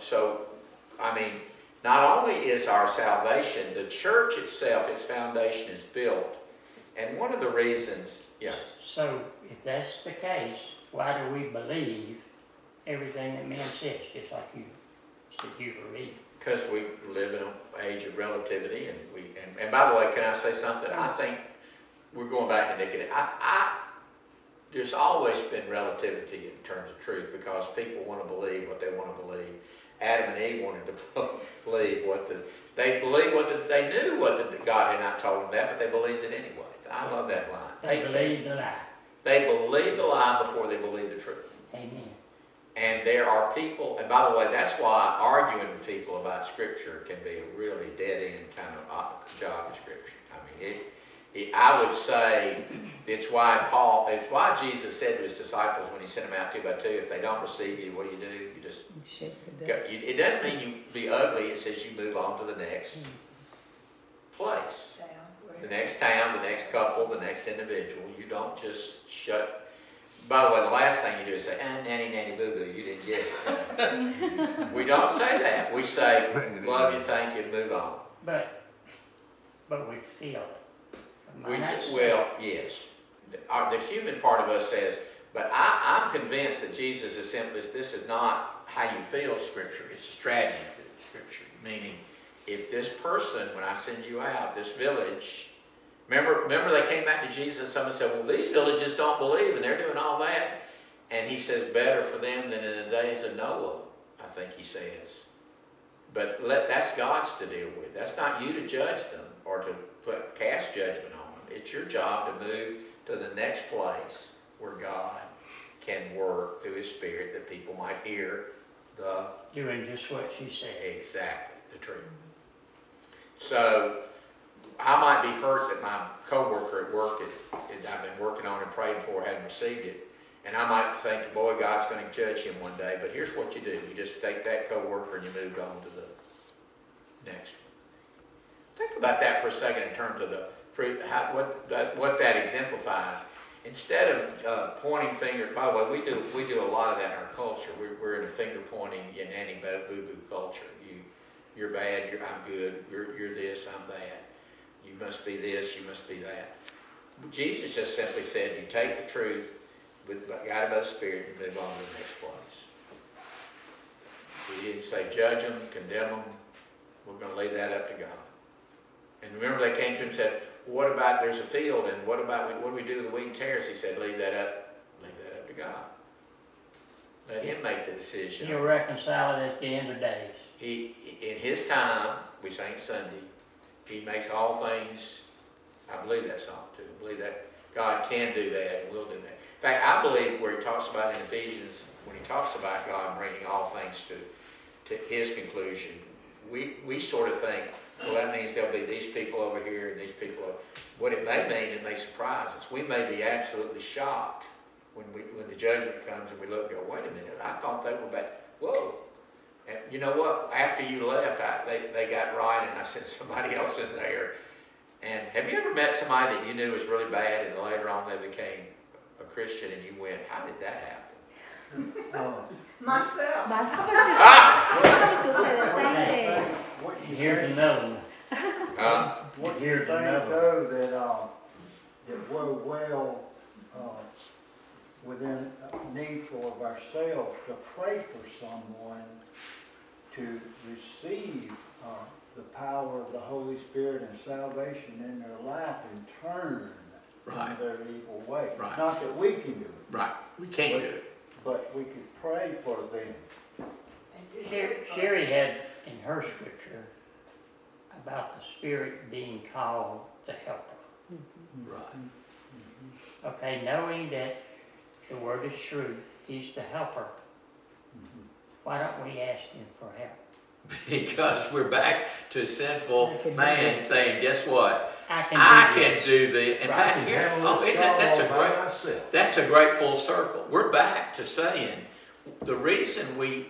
B: not only is our salvation, the church itself, its foundation is built. And one of the reasons,
H: So if that's the case, why do we believe everything that man says, just like you said you were reading?
B: Because we live in an age of relativity, and by the way, can I say something? I think we're going back to Nicodemus. there's always been relativity in terms of truth because people want to believe what they want to believe. Adam and Eve wanted to believe they knew God had not told them that, but they believed it anyway. I love that line.
H: They believed the lie.
B: They believed the lie before they believed the truth.
H: Amen.
B: And there are people, and by the way, that's why arguing with people about Scripture can be a really dead-end kind of job in Scripture. I mean, I would say it's why Jesus said to his disciples when he sent them out 2 by 2, if they don't receive you, what do? You just
D: shake the
B: go. It doesn't mean you be ugly. It says you move on to the next place, the next town, the next couple, the next individual. You don't just shut. By the way, the last thing you do is say, nanny, nanny, boo-boo, you didn't get it. We don't say that. We say, love you, thank you, move on.
H: But we feel it.
B: Yes. The human part of us says, but I'm convinced that Jesus is simply, this is not how you feel Scripture, it's a strategy for Scripture. Meaning, if this person, when I send you out, this village, remember they came back to Jesus and someone said, well, these villages don't believe and they're doing all that. And he says, better for them than in the days of Noah, I think he says. But that's God's to deal with. That's not you to judge them or to cast judgment on them. It's your job to move to the next place where God can work through His Spirit that people might hear
H: doing just what she said.
B: Exactly, the truth. So I might be hurt that my coworker at work I've been working on and praying for hadn't received it. And I might think, boy, God's going to judge him one day. But here's what you do. You just take that coworker and you move on to the next one. Think about that for a second in terms of the fruit, what that exemplifies. Instead of pointing fingers, by the way, we do a lot of that in our culture. We're in a finger pointing, nanny boo boo culture. You're bad. I'm good. You're this. I'm that. You must be this. You must be that. Jesus just simply said, you take the truth, guided by the Spirit, and move on to the next place. He didn't say judge them, condemn them. We're going to leave that up to God. And remember, they came to him and said, well, what about there's a field, and what do we do with the wheat and tares? He said, leave that up to God. Let Him make the decision.
H: He'll reconcile it at the end of days.
B: In His time, we sang Sunday, He makes all things. I believe that song too. I believe that God can do that and will do that. In fact, I believe where He talks about in Ephesians, when He talks about God bringing all things to His conclusion, we sort of think, well, that means there'll be these people over here and these people over. What it may mean, it may surprise us. We may be absolutely shocked when the judgment comes and we look and go, wait a minute, I thought they were bad. Whoa. And you know what? After you left, they got right and I sent somebody else in there. And have you ever met somebody that you knew was really bad and later on they became a Christian and you went, how did that happen?
E: Myself.
L: I was going to say the same thing.
H: Here's another one.
I: What do you think, though, that we're well within needful of ourselves to pray for someone to receive the power of the Holy Spirit and salvation in their life and turn from their evil way.
B: Right.
I: Not that we can do it.
B: Right. We can't do it.
I: But we could pray for them.
H: Sherry had in her scripture about the Spirit being called the helper.
B: Mm-hmm. Right.
H: Mm-hmm. Okay, knowing that the Word is truth, He's the helper. Mm-hmm. Why don't we ask Him for help?
B: Because we're back to sinful man saying, guess what?
H: I
B: can do this. In fact, here, that's a great full circle. We're back to saying the reason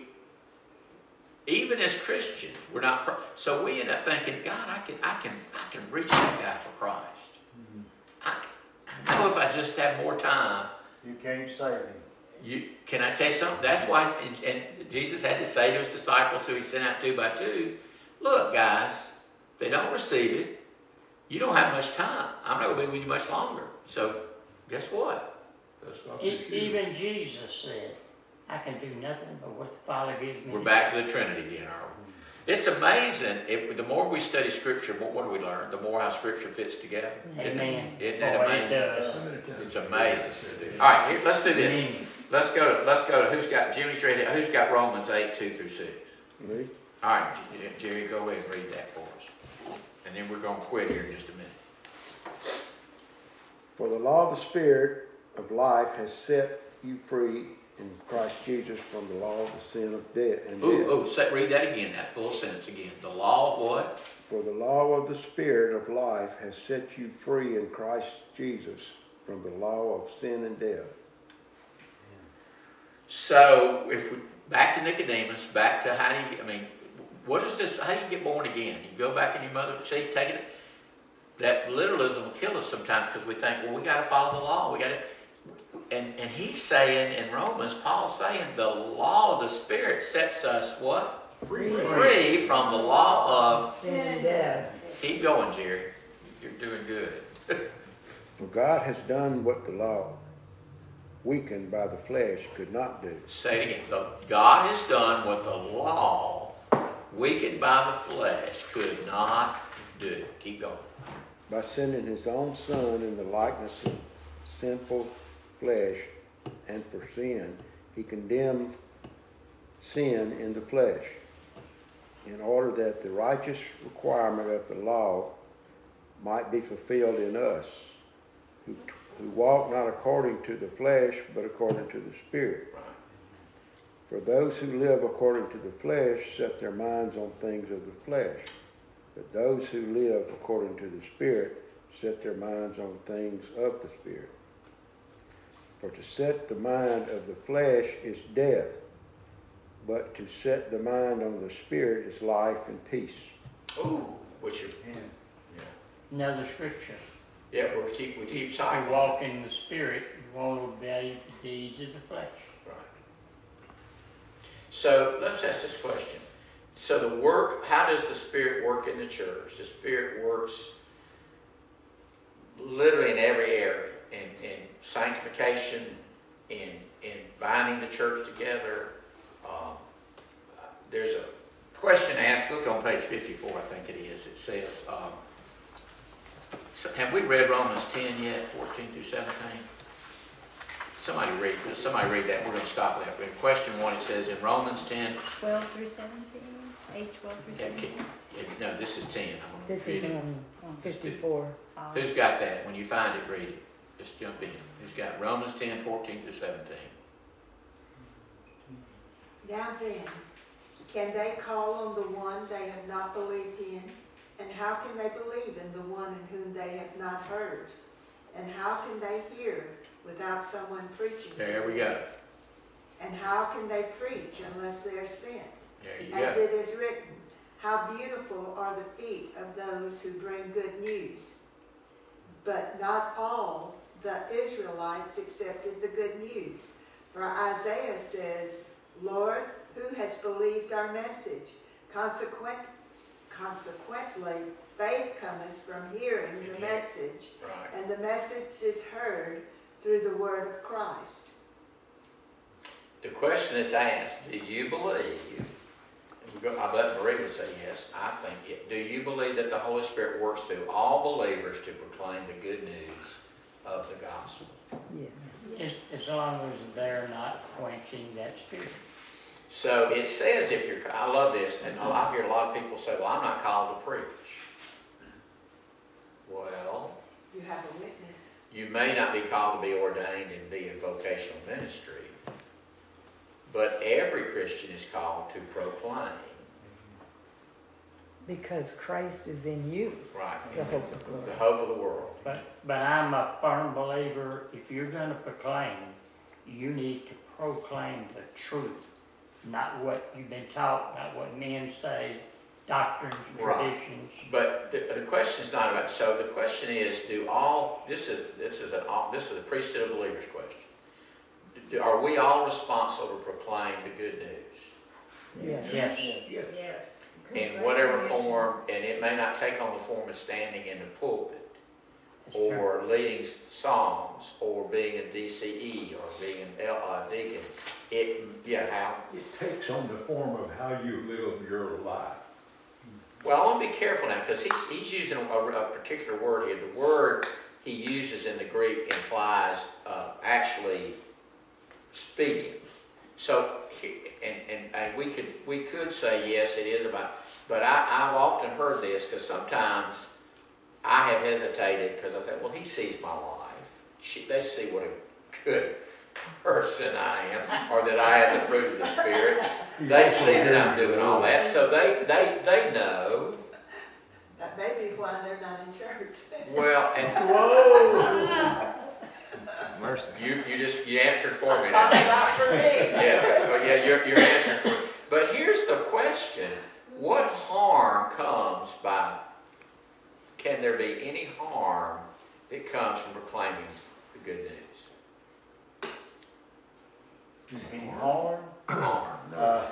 B: even as Christians, we're not. So we end up thinking, God, I can reach that guy for Christ. I know if I just have more time.
I: You can't save him.
B: Can I tell you something? That's why, and Jesus had to say to his disciples, who he sent out 2 by 2, look, guys, if they don't receive it, you don't have much time. I'm not going to be with you much longer. So, guess what?
H: Even Jesus said, I can do nothing but what the Father gives me.
B: We're back to the Trinity again, aren't It's amazing. The more we study Scripture, what do we learn? The more how Scripture fits together.
H: Amen.
B: Isn't that
H: Boy,
B: amazing?
H: it does.
B: It's amazing to do. All right, here, let's do this. Let's go to who's got Jimmy's ready. Who's got Romans 8, 2 through 6?
I: Me?
B: All right, Jerry, go ahead and read that for us. And then we're going to quit here in just a minute.
M: For the law of the Spirit of life has set you free in Christ Jesus from the law of the sin of death.
B: Read that again, that full sentence again. The law of what?
M: For the law of the Spirit of life has set you free in Christ Jesus from the law of sin and death.
B: So, if we back to Nicodemus, back to what is this? How do you get born again? You go back in your mother's seat, take it. That literalism will kill us sometimes because we think, well, we got to follow the law. We got to. And he's saying in Romans, Paul's saying the law of the Spirit sets us what? Free from the law of
D: Sin and death.
B: Keep going, Jerry. You're doing good.
M: For God has done what the law, weakened by the flesh, could not do.
B: Say it again. God has done what the law, weakened by the flesh, could not do. Keep going.
M: By sending his own Son in the likeness of sinful flesh, and for sin, he condemned sin in the flesh, in order that the righteous requirement of the law might be fulfilled in us, who walk not according to the flesh, but according to the Spirit. For those who live according to the flesh set their minds on things of the flesh, but those who live according to the Spirit set their minds on things of the Spirit. For to set the mind of the flesh is death, but to set the mind on the Spirit is life and peace.
B: Ooh, what's your
H: Another scripture.
B: Yeah, we keep cycling.
H: You walk in the Spirit, you won't obey the deeds of the flesh.
B: Right. So let's ask this question. So how does the Spirit work in the church? The Spirit works literally in every area, in sanctification, in binding the church together. There's a question asked, look on page 54, I think it is. It says, so have we read Romans 10 yet, 14 through 17? Somebody read that. We're going to stop there. In question 1, it says in Romans 10.
L: 12 through 17? 8, 12 through 17?
B: No, this is 10.
D: This is on 54.
B: Who's got that? When you find it, read it. Just jump in. Who's got Romans 10, 14 through 17?
J: Now then, can they call on the one they have not believed in? And how can they believe in the one in whom they have not heard? And how can they hear without someone preaching?
B: There we go.
J: And how can they preach unless they are sent?
B: There you
J: As
B: go.
J: it is written, how beautiful are the feet of those who bring good news. But not all the Israelites accepted the good news. For Isaiah says, Lord, who has believed our message? Consequently, faith cometh from hearing the message,
B: Right.
J: and the message is heard through the word of Christ.
B: The question is asked, do you believe, I'll let Marie say yes, I think it, do you believe that the Holy Spirit works through all believers to proclaim the good news of the gospel?
D: Yes.
H: As long as they're not quenching that Spirit.
B: So it says I love this, and I hear a lot of people say, well, I'm not called to preach. Well,
J: You have a witness.
B: you may not be called to be ordained and be in vocational ministry, but every Christian is called to proclaim.
D: Because Christ is in you.
B: Right.
D: The hope of glory.
B: The hope of the world.
H: But I'm a firm believer, if you're going to proclaim, you need to proclaim the truth. Not what you've been taught, not what men say, doctrines, traditions.
B: But the question is not about. So the question is: this is a priesthood of believers question. Are we all responsible to proclaim the good news?
D: Yes.
K: Yes.
B: In whatever form, and it may not take on the form of standing in the pulpit, or leading songs, or being a DCE, or being a deacon. How?
F: It takes on the form of how you live your life.
B: Well, I want to be careful now because he's using a particular word here. The word he uses in the Greek implies actually speaking. So, and we could say yes, it is about. But I've often heard this because sometimes I have hesitated because I said, well, he sees my life. They see what a good person I am, or that I have the fruit of the Spirit. They see that I'm doing all that, so they know.
J: That may be why they're not in church.
B: Well, and
H: Whoa!
G: Mercy.
B: You answered for me now.
J: Talk about for me.
B: Yeah, you're answering for me. But here's the question: what harm comes by? Can there be any harm that comes from proclaiming the good news?
I: Any harm?
B: Harm.
J: Well,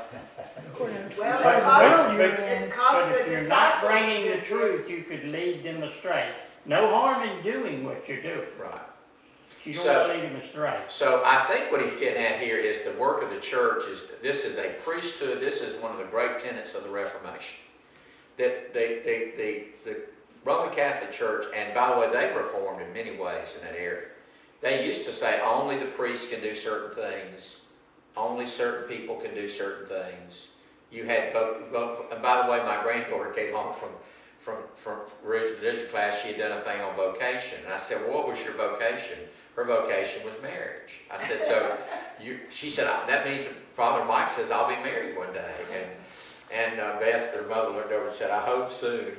H: But
J: it cost the
H: if you're not
J: disciples
H: bringing the
J: good
H: truth, you could lead them astray. No harm in doing what you're doing.
B: Right.
H: You don't
B: So-
H: want to lead them astray.
B: So I think what he's getting at here is the work of the church is, this is a priesthood, this is one of the great tenets of the Reformation. That the Roman Catholic Church, and by the way, they've reformed in many ways in that area. They used to say only the priests can do certain things, only certain people can do certain things. You had vote, and by the way, my granddaughter came home from religion class. She had done a thing on vocation, and I said, "Well, what was your vocation?" Her vocation was marriage. I said, "So she said, that means that Father Mike says I'll be married one day." And Beth, her mother, looked over and said, "I hope soon."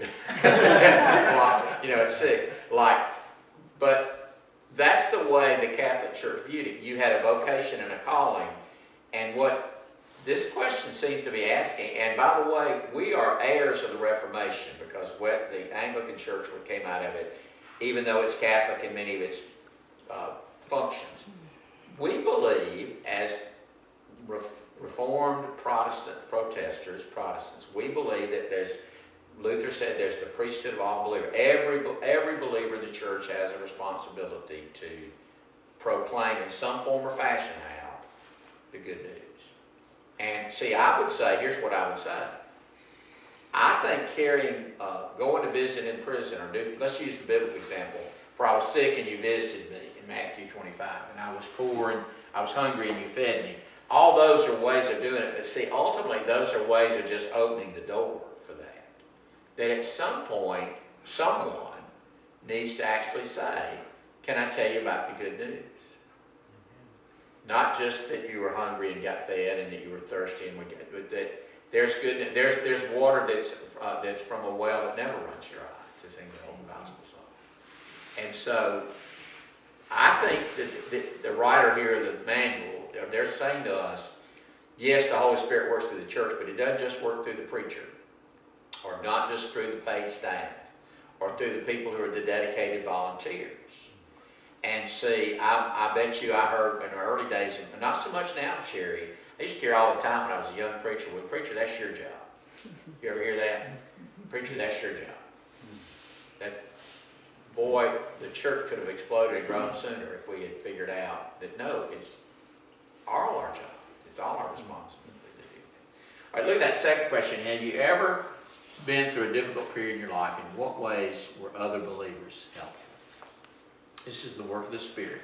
B: At 6. But that's the way the Catholic Church viewed it. You had a vocation and a calling, and what this question seems to be asking, and by the way, we are heirs of the Reformation because what the Anglican Church, what came out of it, even though it's Catholic in many of its functions, we believe as Reformed Protestants, we believe that Luther said there's the priesthood of all believers. Every believer in the church has a responsibility to proclaim in some form or fashion out the good news. And see, I would say, here's what I would say. I think going to visit in prison, let's use the biblical example, where I was sick and you visited me in Matthew 25, and I was poor and I was hungry and you fed me. All those are ways of doing it, but see, ultimately those are ways of just opening the door for that. That at some point, someone needs to actually say, "Can I tell you about the good news?" Not just that you were hungry and got fed and that you were thirsty, but that there's good. There's water that's from a well that never runs dry. To sing the old gospel song. And so, I think that the writer here of the manual, they're saying to us, yes, the Holy Spirit works through the church, but it doesn't just work through the preacher, or not just through the paid staff, or through the people who are the dedicated volunteers. And see, I bet you I heard in the early days, and not so much now, Sherry. I used to hear all the time when I was a young preacher, "Well, preacher, that's your job." You ever hear that? "Preacher, that's your job." That, boy, the church could have exploded and grown sooner if we had figured out that no, it's all our job. It's all our responsibility to do. All right, look at that second question. Have you ever been through a difficult period in your life? In what ways were other believers helpful? This is the work of the Spirit.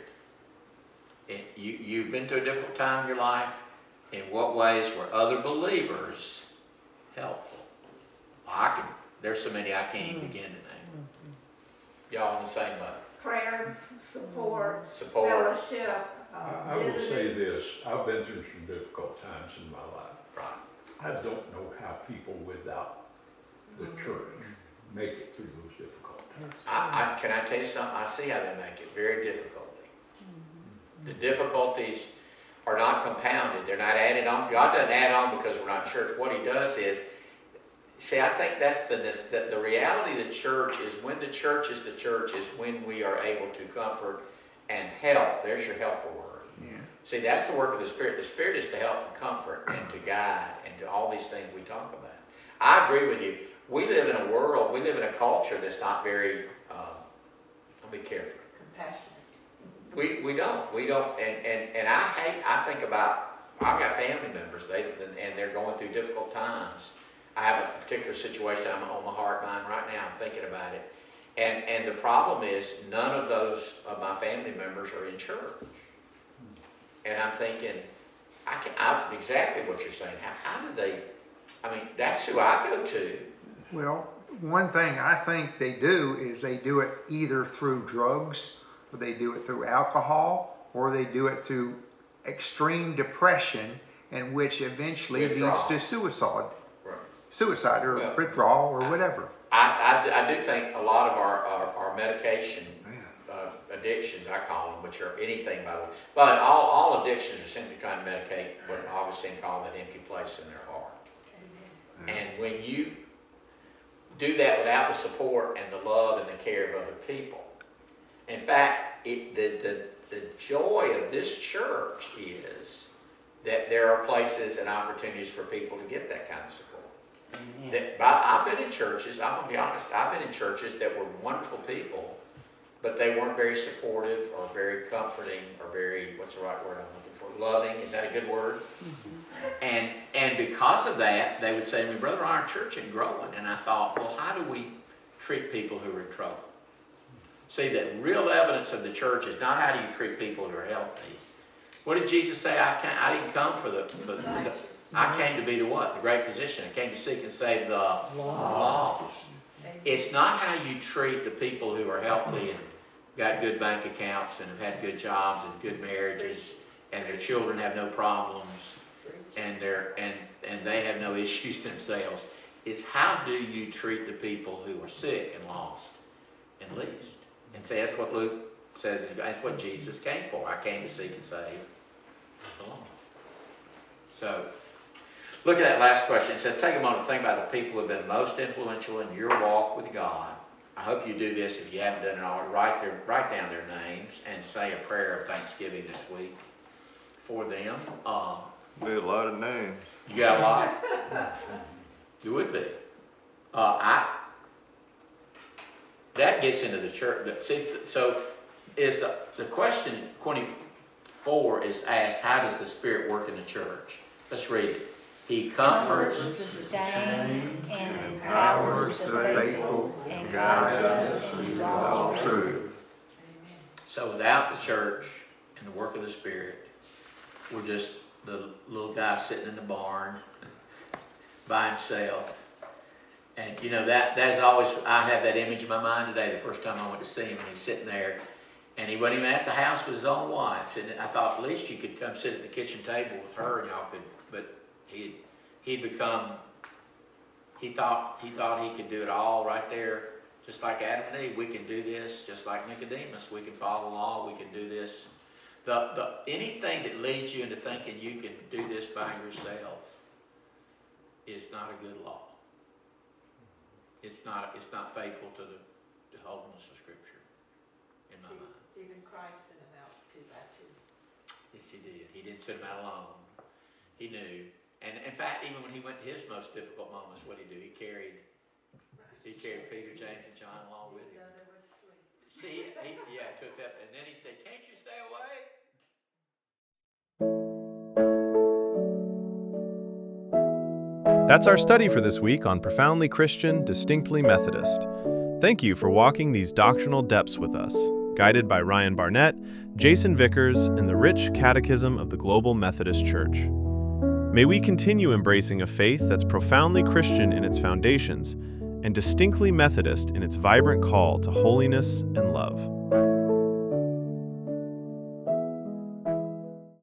B: You've been through a difficult time in your life. In what ways were other believers helpful? There's so many I can't even begin to name. Y'all on the same boat?
E: Prayer, support,
B: Support.
E: fellowship.
F: I will say this, I've been through some difficult times in my life.
B: Right.
F: I don't know how people without the church make it through those difficult times.
B: Can I tell you something? I see how they make it very difficult. The difficulties are not compounded. They're not added on. God doesn't add on because we're not in church. What he does is, see, I think that's the reality of the church is when the church is when we are able to comfort and help. There's your helper word. Yeah. See, that's the work of the Spirit. The Spirit is to help and comfort and to guide and to all these things we talk about. I agree with you. We live in a culture that's not very, I'll be careful.
J: Compassionate.
B: We don't, and I think about, I've got family members, and they're going through difficult times. I have a particular situation I'm on my heart, mind right now. I'm thinking about it. And the problem is none of those of my family members are in church. And I'm thinking, exactly what you're saying. How do they, that's who I go to.
N: Well, one thing I think they do is they do it either through drugs, or they do it through alcohol, or they do it through extreme depression, and which eventually leads to suicide.
B: Right.
N: Suicide or withdrawal or whatever.
B: I do think a lot of our medication addictions, I call them, which are anything by the way, but all addictions are simply trying to medicate what Augustine called that empty place in their heart. And when you do that without the support and the love and the care of other people, in fact, the joy of this church is that there are places and opportunities for people to get that kind of support. I've been in churches, I'm going to be honest, I've been in churches that were wonderful people, but they weren't very supportive or very comforting or very, what's the right word I'm looking for? Loving, is that a good word? Mm-hmm. And because of that, they would say to me, Brother, our church ain't growing. And I thought, well, how do we treat people who are in trouble? See, that real evidence of the church is not how do you treat people who are healthy. What did Jesus say? I didn't come for the I came to be the what? The great physician. I came to seek and save the lost. It's not how you treat the people who are healthy and got good bank accounts and have had good jobs and good marriages and their children have no problems and they have no issues themselves. It's how do you treat the people who are sick and lost and least. And say that's what Luke says, that's what Jesus came for. I came to seek and save the lost. So, look at that last question. It says, take a moment to think about the people who have been most influential in your walk with God. I hope you do this if you haven't done it already. Write down their names and say a prayer of thanksgiving this week for them.
G: Be a lot of names.
B: You got a lot? You would be. That gets into the church. See, so is the question 24 is asked, how does the Spirit work in the church? Let's read it. He comforts,
L: sustains, and empowers the faithful, and guides us into all truth.
B: So without the church and the work of the Spirit, we're just the little guy sitting in the barn by himself. And you know, that is always, I have that image in my mind today, the first time I went to see him, and he's sitting there, and he wasn't even at the house with his own wife. And I thought, at least you could come sit at the kitchen table with her, and y'all could, but he thought he could do it all right there, just like Adam and Eve. We can do this, just like Nicodemus. We can follow the law. We can do this. Anything that leads you into thinking you can do this by yourself is not a good law. It's not faithful to the holiness of Scripture, in my mind.
J: Even Christ sent them out 2 by 2.
B: Yes, he did. He didn't send them out alone. He knew. And in fact, even when he went to his most difficult moments, what did he do? He carried Peter, James, and John along with him. See, he took that, and then he said, "Can't you stay away?"
A: That's our study for this week on Profoundly Christian, Distinctly Methodist. Thank you for walking these doctrinal depths with us, guided by Ryan Barnett, Jason Vickers, and the rich catechism of the Global Methodist Church. May we continue embracing a faith that's profoundly Christian in its foundations and distinctly Methodist in its vibrant call to holiness and love.